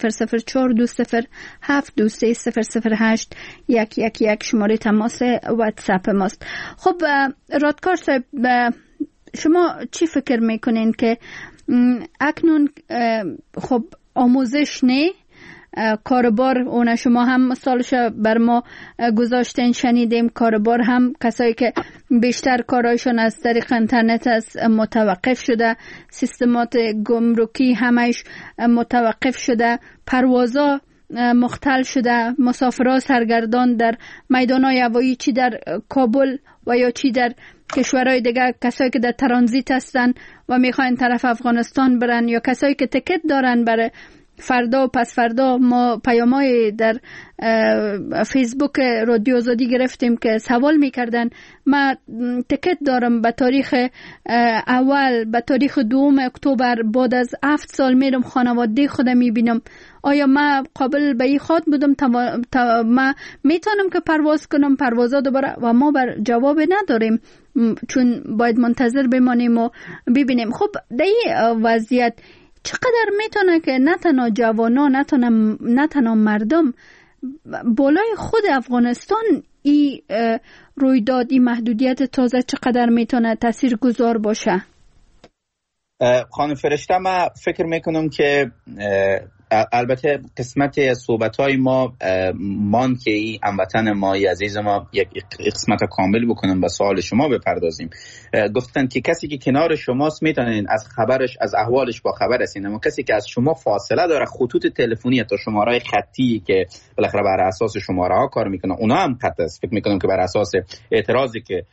111 شماره تماس واتساپ ماست. خب رادکار صاحب، شما چی فکر میکنین که اکنون خب آموزش نه کاربار اون شما هم مثالش بر ما گذاشتین شنیدیم، کاربار هم کسایی که بیشتر کارایشون از طریق اینترنت از متوقف شده، سیستمات گمرکی همش متوقف شده، پروازا مختل شده، مسافرها سرگردان در میدان‌های هوایی چی در کابل و یا چی در کشورهای دیگه، کسایی که در ترانزیت هستن و میخواین طرف افغانستان برن یا کسایی که تکت دارن برای فردا و پس فردا ما پیامای در فیسبوک رادیو آزادی گرفتیم که سوال میکردن ما تکت دارم به تاریخ اول به تاریخ 2 اکتبر بعد از 7 سال میرم خانواده خودم میبینم، آیا ما قابل به این خاط بودم ما میتونم که پرواز کنم پروازا دوباره؟ و ما بر جواب نداریم چون باید منتظر بمانیم و ببینیم. خب در این وضعیت چقدر میتونه که نه تنها جوانا نه تنها مردم بالای خود افغانستان این رویداد این محدودیت تازه چقدر میتونه تأثیر گذار باشه؟ خانم فرشته ما فکر میکنم که البته قسمت صحبت‌های ما مان که این هموطن ما عزیز ما یک قسمت کامل بکنم به سوال شما بپردازیم. گفتن که کسی که کنار شماست میتونین از خبرش از احوالش با خبر هستین، اما کسی که از شما فاصله داره خطوط تلفنی تا شماره خطی که بالاخره بر اساس شماره ها کار میکنه اونا هم خط است. فکر میکنم که بر اساس اعتراضی که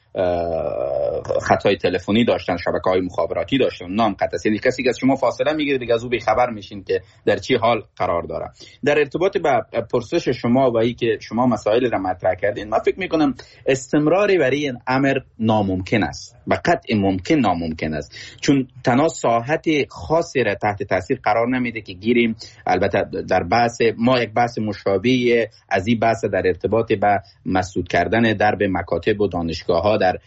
خطای تلفنی داشتن شبکه‌های مخابراتی داشتن اونا هم خط است. یعنی کسی که از شما فاصله میگیره دیگه از او بی‌خبر میشین که در چی حال قرار داره. در ارتباط با پرسش شما و ای که شما مسائل را مطرح کردین، من فکر میکنم استمراری برای این امر ناممکن است و قطع ممکن ناممکن است، چون تنها ساحت خاصی را تحت تاثیر قرار نمیده که گیریم. البته در بحث ما یک بحث مشابه از این بحث در ارتباط با مسدود کردن درب مکاتب و دانشگاه ها در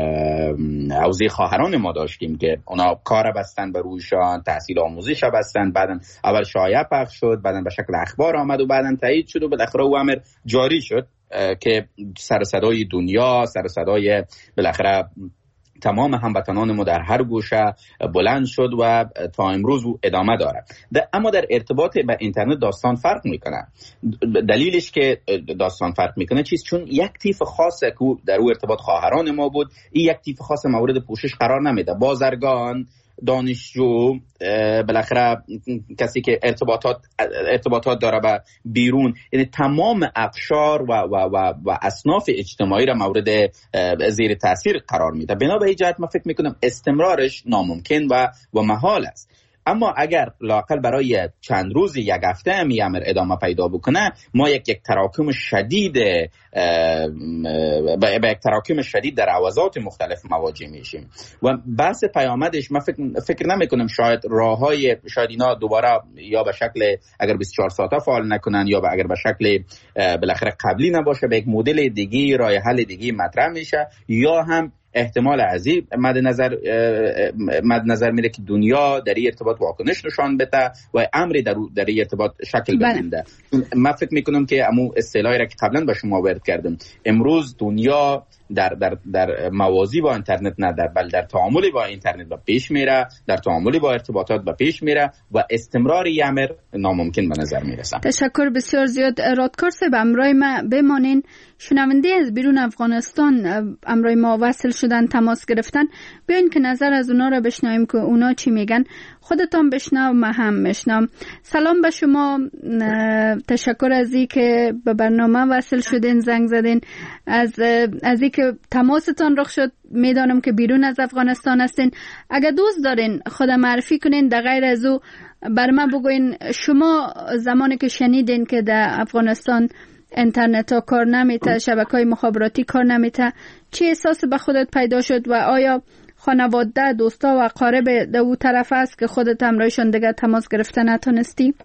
حوزه خواهران ما داشتیم که اونا کار بستن بر رویشان، تحصیل آموزش بستن، بعدن اول شایعه پخش شد، بعدن به شکل اخبار آمد و بعدن تایید شد و بالاخره او امر جاری شد که سر صدای دنیا، سر صدای بالاخره تمام هموطنان ما در هر گوشه بلند شد و تا امروز ادامه داره. اما در ارتباط با اینترنت داستان فرق میکنه. دلیلش که داستان فرق میکنه چیست؟ چون یک تیف خاصه که در او ارتباط خواهران ما بود، این یک تیف خاص مورد پوشش قرار نمیده. بازرگان، دانشجو، بالاخره کسی که ارتباطات داره با بیرون، یعنی تمام اقشار و اصناف اجتماعی را مورد زیر تاثیر قرار میده. بنابراین جهت من فکر میکنم استمرارش ناممکن و محال است. اما اگر لااقل برای چند روز یک هفته هم امر ادامه پیدا بکنه، ما یک تراکم شدید با یک تراکم شدید در عوضات مختلف مواجه میشیم و بحث پیامدش من فکر نمیکنم شاید اینا دوباره یا به شکل اگر 24 ساعته فعال نکنن یا اگر به شکل بالاخره قبلی نباشه به یک مدل دیگه راه حل دیگه مطرح میشه، یا هم احتمال عظیم مد نظر میره که دنیا در این ارتباط واکنش نشان بده و امری در این ارتباط شکل بگیره. من فکر میکنم که امو اصطلاحی را که قبلا به شما وارد کردم، امروز دنیا در موازی با اینترنت نه بل در تعامل با اینترنت با پیش میره، در تعامل با ارتباطات با پیش میره و استمرار این امر ناممکن به نظر میرسه. تشکر بسیار زیاد. رادکار صاحب همراه ما بمانین. شنونده از بیرون افغانستان همراه ما وصل شدن، تماس گرفتن. بیاین که نظر از اونا را بشنویم که اونا چی میگن. خودتان بشنو، ما هم بشنوم. سلام به شما، تشکر از این که به برنامه وصل شدین، زنگ زدین، از این که تماستان رخ شد. میدانم که بیرون از افغانستان هستین. اگر دوست دارین خود معرفی کنین، در غیر از او بر من بگوین شما زمانی که شنیدین که در افغانستان اینترنت ها کار نمیته، شبکه‌های مخابراتی کار نمیته، چی احساس به خودت پیدا شد و آیا خانواده، دوستا و اقارب در اون طرف است که خودت همراهشون دیگه تماس گرفته نتونستی؟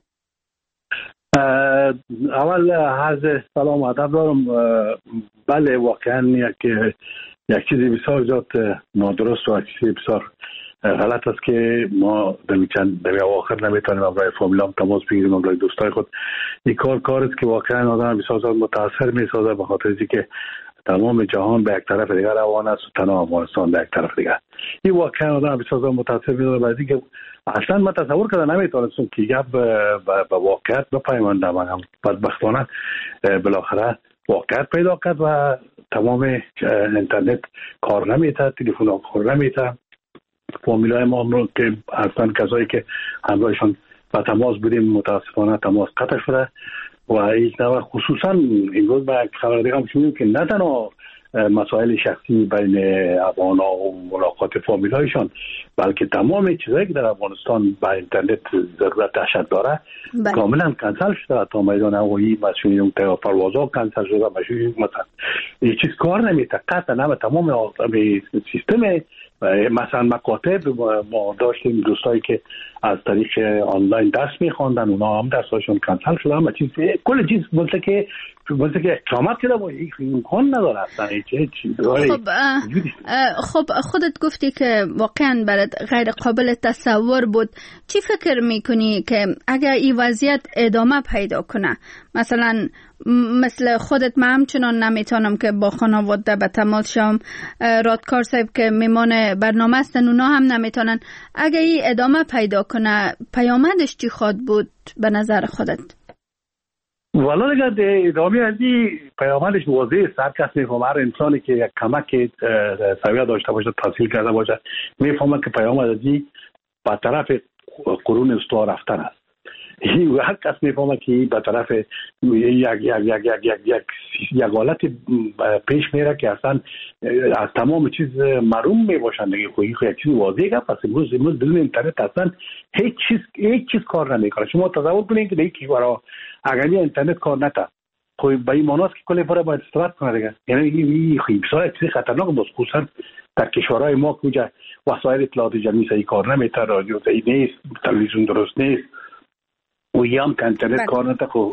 اول عرض سلام و ادب دارم. بله واقعا یک چیزی بسیار زیاد نادرست و چیزی بسیار غلط است که ما در اواخر نمیتونیم همراه فامیلام تماس بگیریم، همراه دوستای خود. این کار است که واقعا آدم بسیار زیاد متاثر میسازه، به خاطر اینکه تمام جهان به یک طرف دیگر روان است و تنها افغانستان به یک طرف دیگر. این واقعا آدم بسیار زیاد متاثر میسازه، بعد اینکه اصلا من تصور کردم نمیتونستم که گپ به واقعیت بپیوندم. من بدبختانه بالاخره واقعیت پیدا کرد و تمام اینترنت کار نمیته، تلفن ها کار نمیته. فامیلای ما که اصلا کسایی که همراهشان با تماس بودیم متاسفانه تماس قطع شده و این خصوصا امروز با خبر دیگه هم شنیدیم که نه تنها مسائل شخصی بین افغان‌ها و ملاقات فامیلایشان، بلکه تمام چیزایی که در افغانستان با اینترنت ضرورت داشت داره کاملا کنسل شده. تا میدان هوایی مسئولین پروازها کنسل شده، مسئولین مثلا هیچ چیز کار نمیشه. قطعا تمام سیستم مثلا مکاتب ما داشتیم دوستایی که از طریق آنلاین درس میخواندن، اونا هم درساشون کنسل شده. اما چیز کل چیز مثل که اقامت کرده با این امکان نداره اصلا. خب خودت گفتی که واقعا برات غیر قابل تصور بود. چی فکر میکنی که اگر این وضعیت ادامه پیدا کنه، مثلا مثل خودت من همچنان نمیتونم که با خانواده به تماس شم، رادکار صاحب که میمان برنامه هستن اونا هم نمیتونن، اگر این ادامه پیدا کنه پیامدش چی خواد بود به نظر خودت؟ والا دیگه ادامه ازی پیامدش واضحه. هر کس میفهمه، هر انسانی که یک کمک سویه داشته باشه، تحصیل کرده باشه، میفهمه که پیامد ازی به طرف قرون وسطا رفتن است. هر کس میفهمه که به طرف یک حالت پیش میره که اصلا از تمام چیز محروم میباشن دیگه. خب یک چیز واضحه که پس امروز بدون اینترنت اصلا هیچ چیز کار نمیکنه. شما تصور کنید که یکی برای اگر اینترنت کار نکنه، خب به این معناست که کلی باره باید استفاده کنه دیگه. یعنی این خیلی بسیار چیز خطرناک است، خصوصا در کشورهای ما کجا وسایل اطلاعات جمعی صحیح کار نمیکنه، رادیو صحیح نیست، تلویزیون درست نیست، و یام که اینترنت کار نکنه. خب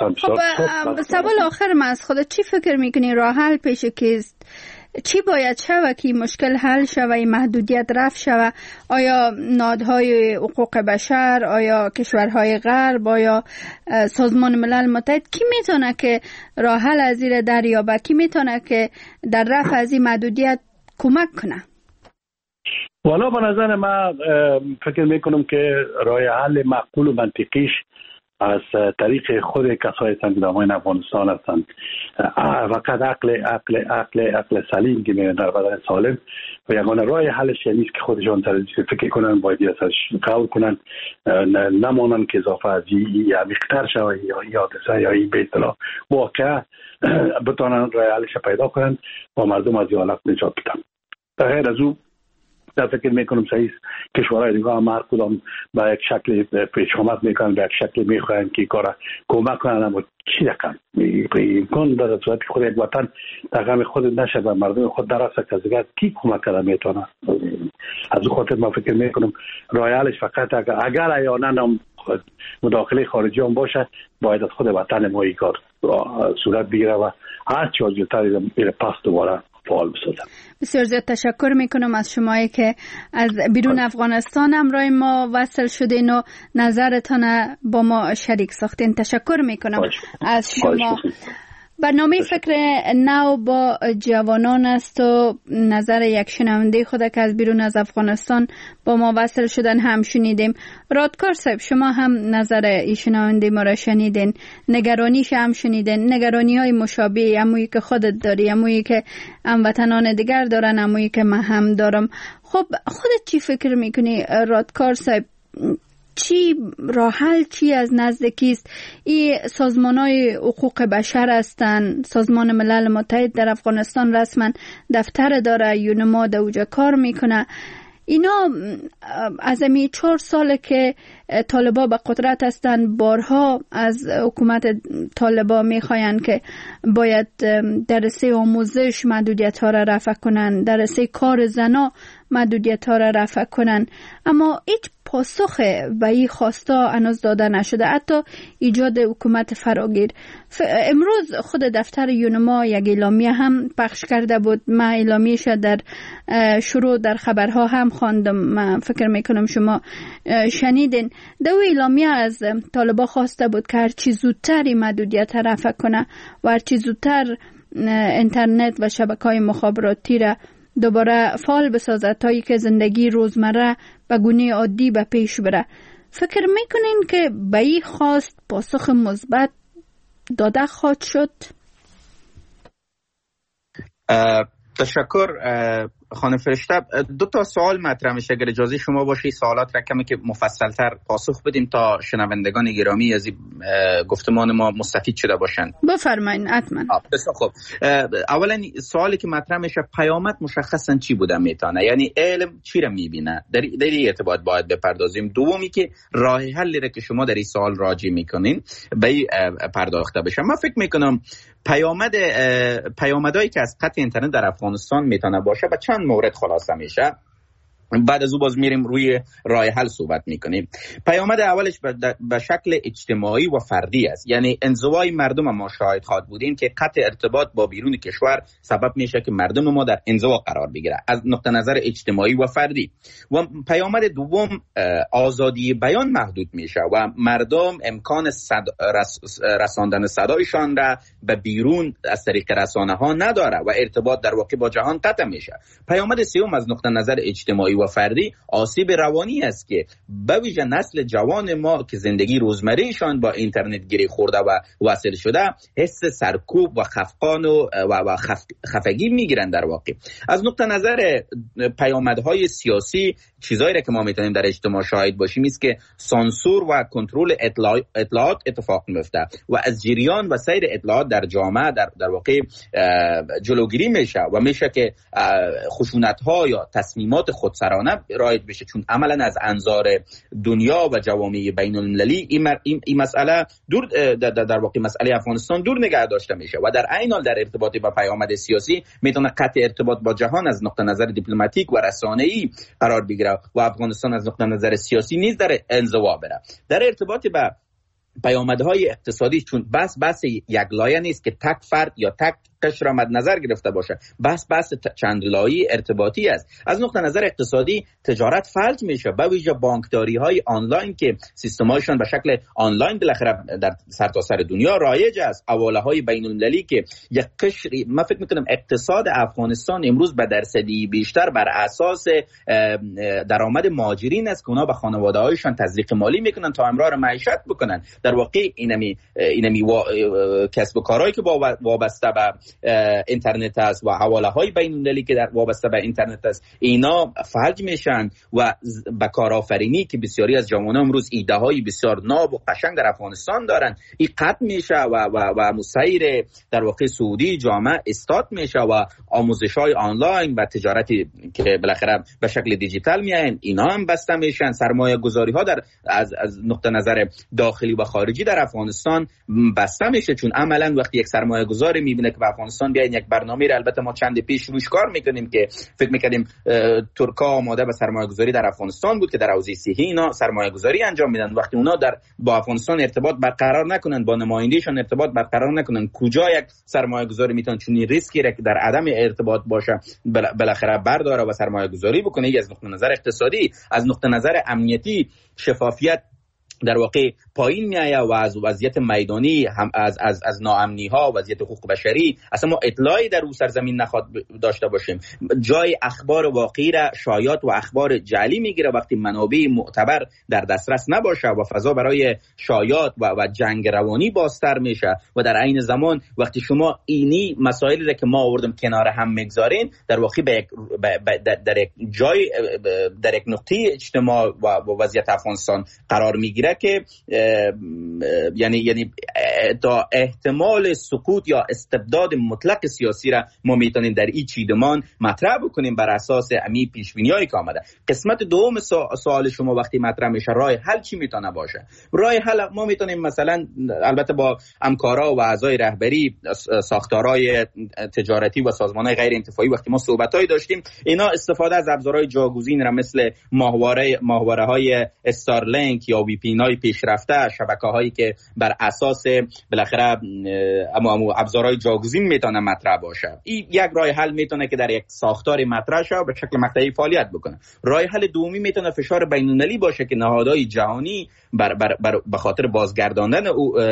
سوال آخر من از خودت چی فکر میکنی راه حل پیش کیست؟ چی باید شوه که مشکل حل شوه، این محدودیت رفع شوه؟ آیا نهادهای حقوق بشر، آیا کشورهای غرب، آیا سازمان ملل متحد، کی میتونه که راه حل از این دریابه؟ کی میتونه که در رفع از این محدودیت کمک کنه؟ والا به نظر من فکر میکنم که راه حل معقول و منطقیش از طریق خود کسایی هستند که در افغانستان هستند. فقط عقل سلیم که میره در بدن سالم و یگانه راه حلش یعنی که خودشان فکر کنن، باید ازش قبول کنن، نمانن که اضافه از یا بیشتر شوه یا یادسه یا این به اطلاع واقعا بتانن راه حلش پیدا کنن و مردم از این حالت نجات بدن. غیر از او در فکر میکنم صحیح کشورهای دیگه هم هر کدام با یک شکل پیش آمد میکنن، با یک شکل میخواین که کار کمک کنن، اما چی نکن امکان در صورت خود یک وطن در غم خود نشه و مردم خود درسته که دیگه کی کمک کنه میتونه. از اون خاطر من فکر میکنم راه حلش فقط اگر ایانا مداخله خارجی هم باشه، باید از خود وطن ما این کار صورت بگیره و هر چی زودتر میره پس دوباره فعال بسازم. بسیار زیاد تشکر میکنم از شمایی که از بیرون افغانستان همراه ما وصل شدین و نظرتان با ما شریک ساختین. تشکر میکنم از شما. برنامه فکر نو با جوانان است و نظر یک شنونده خود که از بیرون از افغانستان با ما وصل شدن هم شنیدیم. رادکار صاحب شما هم نظر این شنونده ما را شنیدین، نگرانیش هم شنیدین، نگرانی های مشابه همونی که خودت داری، همونی که هموطنان دیگر دارن، همونی که من هم دارم. خب خودت چی فکر میکنی رادکار صاحب؟ چی راه حل چی از نزدیکیست؟ این سازمان‌های حقوق بشر هستند، سازمان ملل متحد در افغانستان رسما دفتر داره، یونما در اوجا کار میکنه. اینا از امی 4 ساله که طالبا به قدرت هستند بارها از حکومت طالبا میخواین که باید در رسه آموزش محدودیت ها را رفع کنن، در رسه کار زنا محدودیت ها را رفع کنن، اما هیچ پاسخ به این خواستا هنوز داده نشده، حتی ایجاد حکومت فراگیر. امروز خود دفتر یونما یک اعلامیه هم پخش کرده بود. من اعلامیه‌اش در شروع در خبرها هم خواندم، من فکر میکنم شما شنیدین. در اعلامیه از طالبا خواسته بود که هرچی زودتر این محدودیت رفع کنه و هرچی زودتر اینترنت و شبکه‌های مخابراتی را دوباره فعال بسازد تا که زندگی روزمره به گونه عادی به پیش بره. فکر میکنین که به این خواست پاسخ مثبت داده خواهد شد؟ تشکر. خانم فرشته، دو تا سوال مطرح میشه، اگر اجازه شما باشه سوالات را کمی که مفصل‌تر پاسخ بدیم تا شنوندگان گرامی از گفتمان ما مستفید شده باشند. بفرمایید. حتما. بسیار خوب. اولا سوالی که مطرح میشه، پیامد مشخصا چی بوده میتونه، یعنی علم چی را میبینه، در این ارتباط باید بپردازیم. دومی که راه حلی را که شما در این سوال راجع میکنین به پرداخته بشه. من فکر میکنم پیامدهایی که از قطع اینترنت در افغانستان میتونه باشه به چند مورد خلاصه میشه. بعد از او باز میریم روی راه حل صحبت میکنیم. پیامد اولش به شکل اجتماعی و فردی است، یعنی انزوای مردم ما شاهد خواهد بودیم که قطع ارتباط با بیرون کشور سبب میشه که مردم ما در انزوا قرار بگیره از نقطه نظر اجتماعی و فردی. و پیامد دوم، آزادی بیان محدود میشه و مردم امکان رساندن صدایشان را به بیرون از طریق رسانه ها نداره و ارتباط در واقع با جهان قطع میشه. پیامد سوم از نقطه نظر اجتماعی و فردی، آسیب روانی است که به ویژه نسل جوان ما که زندگی روزمرهشان با اینترنت گره خورده و وصل شده، حس سرکوب و خفقان و خفگی میگیرن. در واقع از نقطه نظر پیامدهای سیاسی، چیزایی را که ما میتونیم در اجتماع شاهد باشیم است که سانسور و کنترل اطلاعات اتفاق میفته و از جریان و سیر اطلاعات در جامعه در واقع جلوگیری میشه و میشه که خشونت‌ها یا تصمیمات خودسرانه رایج بشه، چون عملا از انظار دنیا و جوامع بین المللی این مسئله دور در واقع مسئله افغانستان دور نگه داشته میشه و در عین حال در ارتباط با پیامد سیاسی میتونه قطع ارتباط با جهان از نقطه نظر دیپلماتیک و رسانه‌ای قرار بگیره و افغانستان از نقطه نظر سیاسی نیز در انزوا بره. در ارتباط با پیامدهای اقتصادی، چون بحث یک لایه نیست که تک فرد یا تک قشر مد نظر گرفته باشه، بحث چند لایه ارتباطی است. از نقطه نظر اقتصادی تجارت فلج میشه، به ویژه بانکداری های آنلاین که سیستمایشان به شکل آنلاین بالاخره در سرتاسر دنیا رایج است. حواله های بین المللی که یک قشری، من فکر میکنم اقتصاد افغانستان امروز به درصدی بیشتر بر اساس درآمد مهاجرین است که اونا به خانواده هایشان تزریق مالی میکنن تا امرار معیشت بکنن. در واقع اینمی کسب و کارهایی که وابسته به اینترنت است و حواله های بین المللی که در وابسته به اینترنت است، اینا فلج میشن و به کارآفرینی که بسیاری از جوانان امروز ایده های بسیار ناب و قشنگ در افغانستان دارن، این قطع میشه و مسیر در واقع سعودی جامعه استارت میشه و آموزش های آنلاین و تجارتی که بالاخره به شکل دیجیتال میاین اینا هم بسته میشن. سرمایه گذاری ها از نقطه نظر داخلی و خارجی در افغانستان بسته میشه، چون عملا وقتی یک سرمایه گذاری میبینه که به افغانستان بیاین یک برنامه را، البته ما چند پیش روش کار میکنیم که فکر میکردیم ترکا آماده به سرمایه گذاری در افغانستان بود که در حوزه صحی اینا سرمایه گذاری انجام میدن. وقتی اونا با افغانستان ارتباط برقرار نکنن، با نمایندگیشون ارتباط برقرار نکنن، کجا یک سرمایه گذاری میتونه چون ریسکی را که در عدم ارتباط باشه بالاخره برداره و سرمایه گذاری بکنه. از نقطه نظر اقتصادی، از نقطه نظر امنیتی، شفافیت در واقع پایین میایه و از وضعیت میدانی هم از ناامنی ها، وضعیت حقوق بشری اصلا ما اطلاعی در اون سرزمین نخواد داشته باشیم. جای اخبار واقعی را شایعات و اخبار جعلی میگیره وقتی منابع معتبر در دسترس نباشه و فضا برای شایعات و جنگ روانی بازتر میشه و در عین زمان وقتی شما اینی مسائلی را که ما آوردم کنار هم میگذارین، در واقع در یک جای در یک نقطه اجتماع و وضعیت افغانستان قرار میگیره که یعنی تا احتمال سقوط یا استبداد مطلق سیاسی را ما میتونیم در این چیدمان مطرح بکنیم بر اساس امی پیشبینیایی که آمده. قسمت دوم سوال شما وقتی مطرح میشه راه حل چی میتونه باشه؟ راه حل ما میتونیم مثلا البته با همکارا و اعضای رهبری ساختارهای تجارتی و سازمانهای غیر انتفاعی وقتی ما صحبتایی داشتیم، اینا استفاده از ابزارهای جاگزین را مثل ماهواره‌های استارلینک یا وی پی های پیشرفته، شبکه‌هایی که بر اساس بالاخره ابزارهای جاگزین میتونه مطرح باشه. این یک راه حل میتونه که در یک ساختار مطرح شه به شکل مقطعی فعالیت بکنه. راه حل دومی میتونه فشار بین‌المللی باشه که نهادهای جهانی به خاطر بازگرداندن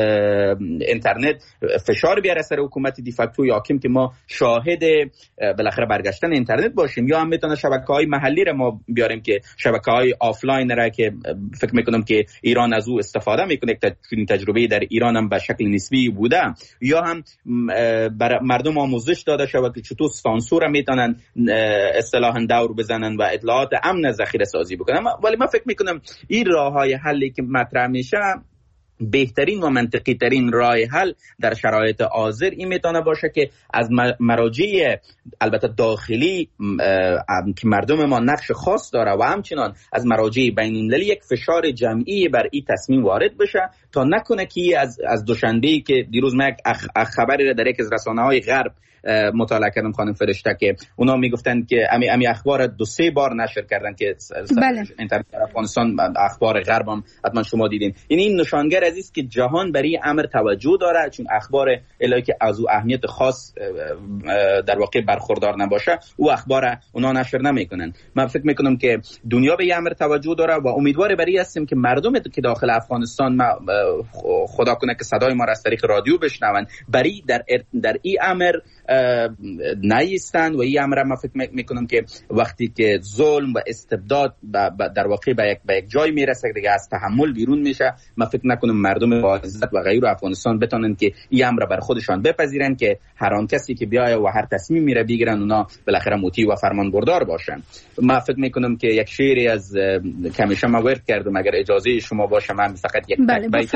اینترنت فشار بیاره سر حکومت دیفکتو یا حاکم که ما شاهد بالاخره برگشتن اینترنت باشیم، یا هم میتونه شبکه‌های محلی را ما بیاریم که شبکه‌های آفلاین را که فکر میکنم که ایران از او استفاده میکنه. چنین تجربه در ایران هم به شکل نسبی بوده، یا هم بر مردم آموزش داده شود که چطور سانسور میتونن اصطلاحاً دور بزنن و اطلاعات امن ذخیره سازی بکنن. ولی من فکر میکنم این راههای حلی که مطرح میشه بهترین و منطقی ترین راه حل در شرایط حاضر این میتونه باشه که از مراجع البته داخلی که مردم ما نقش خاص داره و همچنان از مراجع بین المللی یک فشار جمعی بر این تصمیم وارد بشه تا نکنه که از دوشنبه‌ای که دیروز من خبری را در یک از رسانه‌های غرب مطالعه کردم خانم فرشته که اونا میگفتن که امی اخبار 2-3 بار نشر کردن که اینترنت افغانستان اخبار غرب هم حتما شما دیدین. این نشانگر عزیز که جهان برای امر توجه داره، چون اخبار الهی که از او اهمیت خاص در واقع برخوردار نباشه او اخبار اونا نشر نمیکنن. من فکر میکنم که دنیا به امر توجه داره و امیدوار برای هستیم که مردم که داخل افغانستان خدا کنه که صدای ما را از طریق رادیو بشنون برای در این امر نیستند و این امر ما فکر میکنم که وقتی که ظلم و استبداد در واقع به یک جای میرسه دیگه از تحمل بیرون میشه، من فکر نکنم مردم با عزت و غیره افغانستان بتونن که این امر بر خودشان بپذیرن که هر آن کسی که بیای و هر تصمیم میره بگیرن اونا بالاخره مطیع و فرمان بردار باشن. من فکر میکنم که یک شعری از کمیشه ما ورد کردم، اگر اجازه شما باشه من فقط یک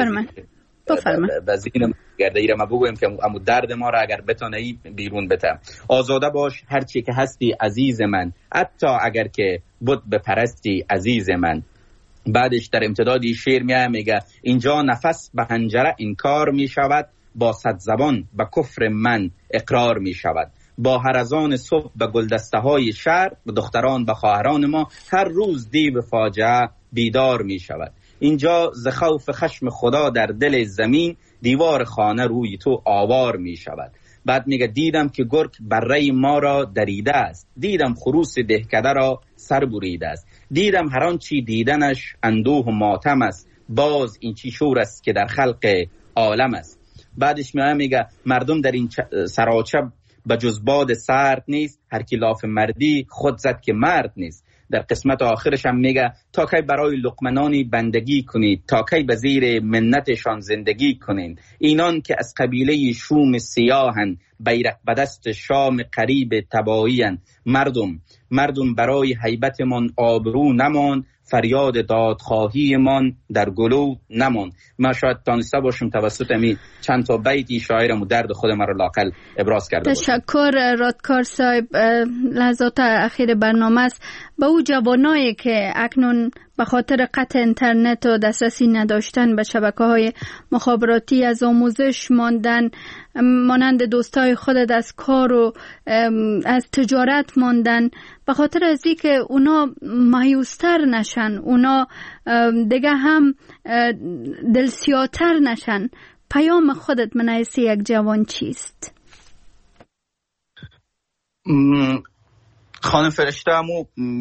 بفرمایید گرده ای را ما بگویم که امو درد ما را اگر بتانه ای بیرون بته. آزاده باش هر چی که هستی عزیز من، حتی اگر که بت بپرستی عزیز من. بعدش در امتدادی شعر میگه اینجا نفس به حنجره انکار می شود، با صد زبان به کفر من اقرار می شود. با هر اذان صبح به گلدسته های شهر، به دختران به خواهران ما هر روز دیو فاجعه بیدار می شود. اینجا ز خوف خشم خدا در دل زمین، دیوار خانه روی تو آوار می شود. بعد میگه دیدم که گرگ بره ما را دریده است، دیدم خروس دهکده را سر بریده است، دیدم هر آن چی دیدنش اندوه و ماتم است، باز این چی شور است که در خلق عالم است. بعدش میگه مردم در این سراچه به جز باد سرد نیست، هر کی لاف مردی خود زد که مرد نیست. در قسمت آخرش هم میگه تا کی برای لقمنانی بندگی کنید، تا کی به زیر منتشان زندگی کنید. اینان که از قبیله شوم سیاهن، بیرق به دست شام قریب تبایین. مردم برای هیبت من آبرو نمان، فریاد دادخواهی من در گلو نمان. من شاید تانسته باشم توسط امی چند تا بیتی شاعرم و درد خود من را لاقل ابراز کرده باشم. تشکر رادکار صاحب. لحظات اخیر برنامه است. به او جوانایی که اکنون به خاطر قطع اینترنت و دسترسی نداشتن به شبکه‌های مخابراتی از آموزش ماندن، مانند دوستای خودت از کار و از تجارت ماندن، به خاطر از اینکه اونا مایوستر نشن، اونا دیگه هم دلسیاتر نشن، پیام خودت من حیث یک جوان چیست؟ خانم فرشته همو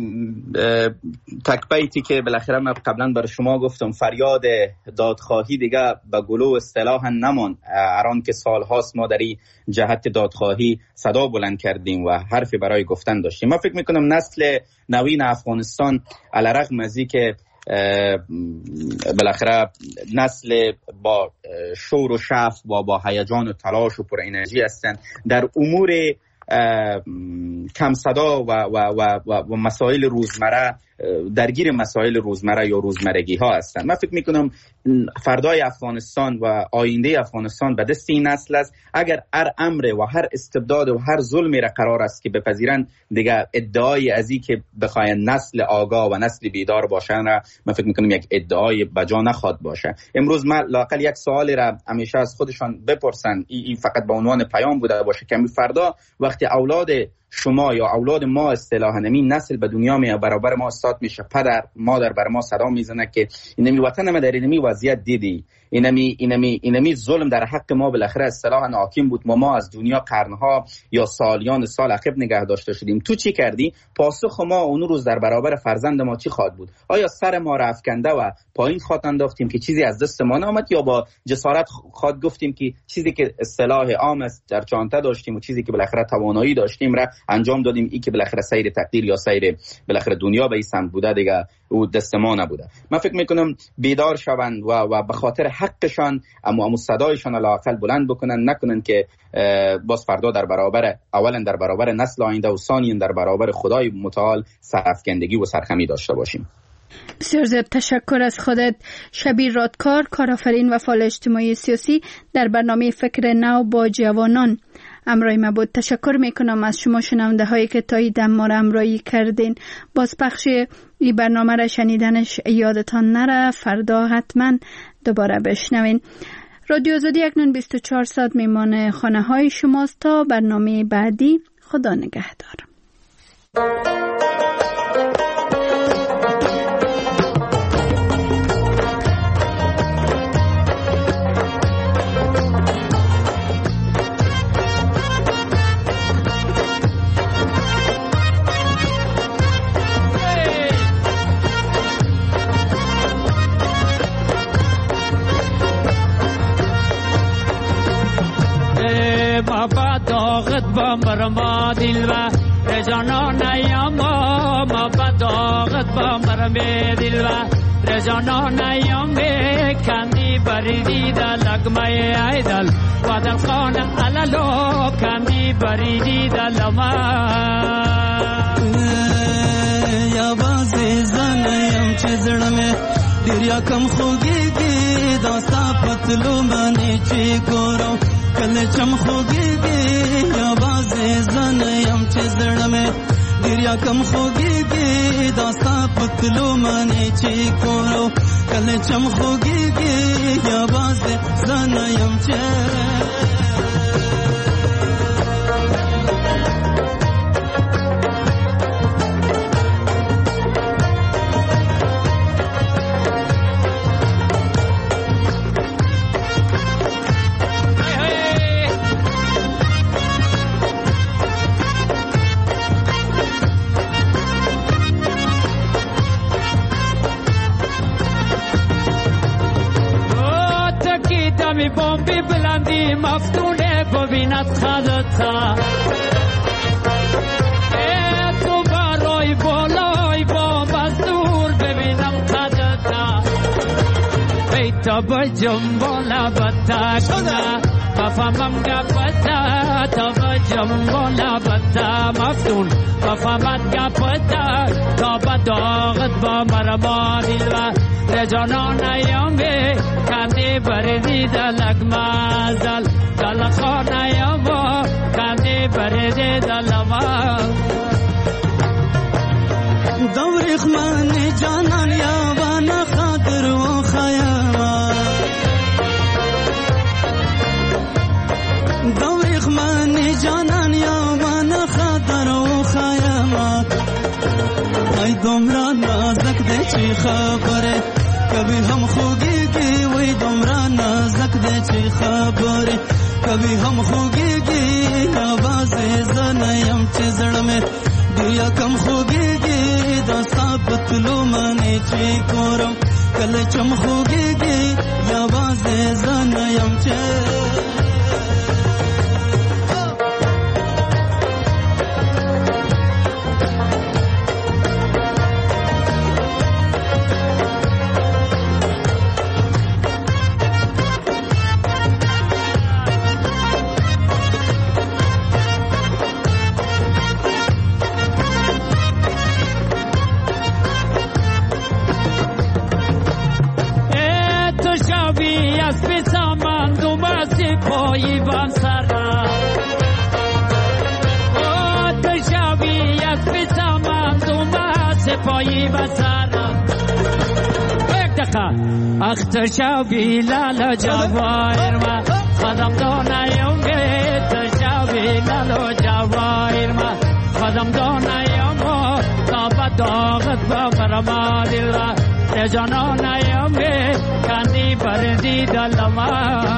تکبیتی که بالاخره من قبلا برای شما گفتم، فریاد دادخواهی دیگه به گلو اصطلاحا نمان. اران که سال هاست ما در این جهت دادخواهی صدا بلند کردیم و حرفی برای گفتن داشتیم. من فکر میکنم نسل نوین افغانستان علیرغم از این که بالاخره نسل با شور و شف و با هیجان و تلاش و پر انرژی هستند، در امور کم صدا و مسائل روزمره، درگیر مسائل روزمره یا روزمرگی ها هستند. من فکر میکنم فردای افغانستان و آینده افغانستان به دست این نسل است. اگر هر امر و هر استبداد و هر ظلمی را قرار است که بپذیرن، دیگه ادعای از این که بخواین نسل آگاه و نسل بیدار باشن را من فکر میکنم یک ادعای بجا نخواد باشه. امروز من لااقل یک سوالی را همیشه از خودشان بپرسن، این فقط به عنوان پیام بوده باشه که فردا وقتی اولاد شما یا اولاد ما اصطلاحاً این نسل به دنیا میاد، برابر ما استاد میشه، پدر مادر بر ما صدا میزنه که اینمی وطن ما در اینمی وضعیت دیدی، اینمی ظلم در حق ما بالاخره اصطلاحاً حاکم بود، ما از دنیا قرنها یا سالیان سال عقب نگه داشته شدیم، تو چی کردی؟ پاسخ ما اون روز در برابر فرزند ما چی خواهد بود؟ آیا سر ما را افکنده و پایین خواهد انداختیم که چیزی از دست ما نآمد، یا با جسارت خواهد گفتیم که چیزی که اصطلاح عام است در چانته داشتیم و چیزی که بالاخره توانایی داشتیم را انجام دادیم، این که بالاخره سیر تقدیر یا سیر بالاخره دنیا به این سمت بوده دیگه او دست ما نبوده. من فکر میکنم بیدار شوند و به خاطر حقشان اما صدایشان علاقل بلند بکنن، نکنن که باز فردا در برابر، اولا در برابر نسل آینده و ثانیا در برابر خدای متعال سرافکندگی و سرخمی داشته باشیم. بسیار زیاد تشکر از خودت. شبیر رادکار، کارآفرین و فعال اجتماعی سیاسی، در برنامه فکر نو با جوانان همراه ما بود. تشکر میکنم از شما شنونده هایی که تا این دم ما را همراهی کردین. بازپخش این برنامه را شنیدنش یادتان نره، فردا حتما دوباره بشنوین. رادیو آزادی اکنون 24 ساعت میمان خانه های شماست. تا برنامه بعدی، خدا نگهدار. داغت با مرما دل و رجانا نیام ما داغت با مرما دل و رجانا نیام کندی بریدی دلگ مای ایدل و دل خانه علالو کندی بریدی دلما یا بازی زنیم چه زړه دریا کم خوږیږي داستا پتلو باندې چې ګورو کله چم خوږیږي یا بازي زن يم چې زړه مې دریا کم خوږیږي داستا پتلو باندې چې ګورو کله چم خوږیږي یا بازي زن يم چې بومبی بلندی مفتونه ببیند خدتا تو برای بالای بام از دور ببینم خدتا بیتا بجم بالا بتا کنه بفهمم گفتا تا بجم بالا بتا مفتون بفهمت گفتا تا بداغت با مرما دیل و رجانا نیامه کندی بردی دلک مازل دل خانه یاما کندی بردی دلما دوریخ من جانان یاوانا خاطر و خیاما دوریخ من جانان یاوانا خاطر و خیاما ای دومرا نازک دی چی خبره کبھی ہم خوگیگی وی دومرا نازک دی چی خبره کبھی ہم خوگیگی آواز زنیم چی زړه میں دیا کم خوگیگی داستا پتلو مانی چی کورم کل چم خوگیگی آواز زنیم چی اختر شابی لالا جواهر ما خدم دانایم شابی لالا جواهر ما خدم دانایم تا بداغت با مرما دل را رجانانایم کندی بردی دلما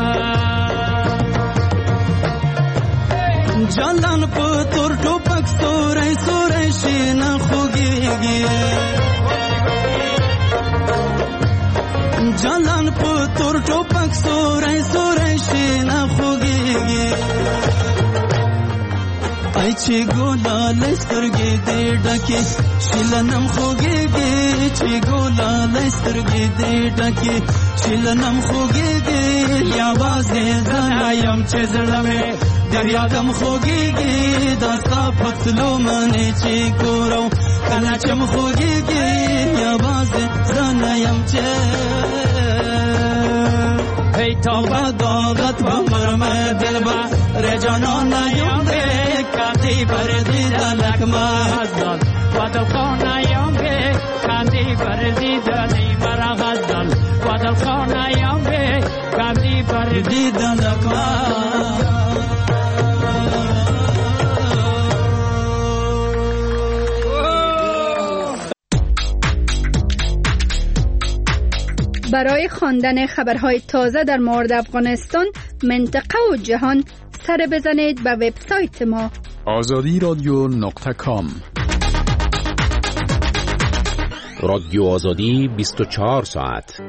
جلان پتور ټوپک ستوري ستوري شین خوږیږي جلان پتور ټوپک ستوري ستوري شین خوږیږي ای چې ګولا لسترګې دې ډکه شیلنم خوگیگی چی گولا لیسترگی دیدکی شیلنم خوگیگی یوازی زنایم چه زلمه دریادم خوگیگی دستا پتلو منی چی گورو کلچم خوگیگی یوازی زنایم چه ای توبه داغت و مرمه دل با رجانان نیم ده کاتی بردی دلک مازدال و دل خانایم به کاتی بردی دلی مرا غزدال و دل خانایم به کاتی بردی دلک برای خواندن خبرهای تازه در مورد افغانستان، منطقه و جهان سر بزنید به وبسایت ما azadiradyo.com. رادیو آزادی 24 ساعت.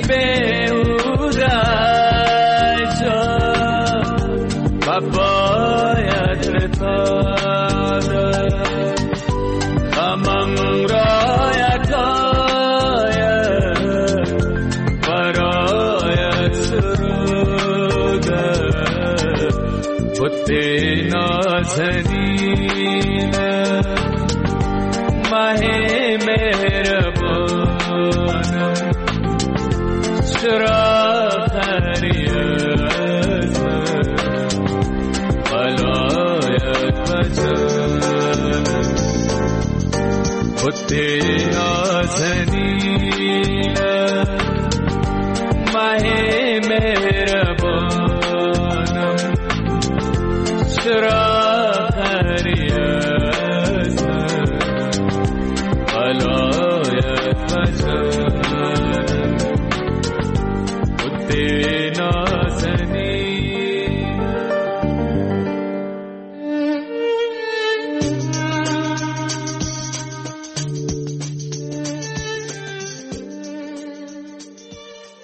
بیهوده شد و باید رسانه غمم را یکایک برایت سروده بت نازنینه ماه مهربانم چرا خریت علایت بجانم بت نازنینه ماه مهربانم چرا خریت علایت بجانم بت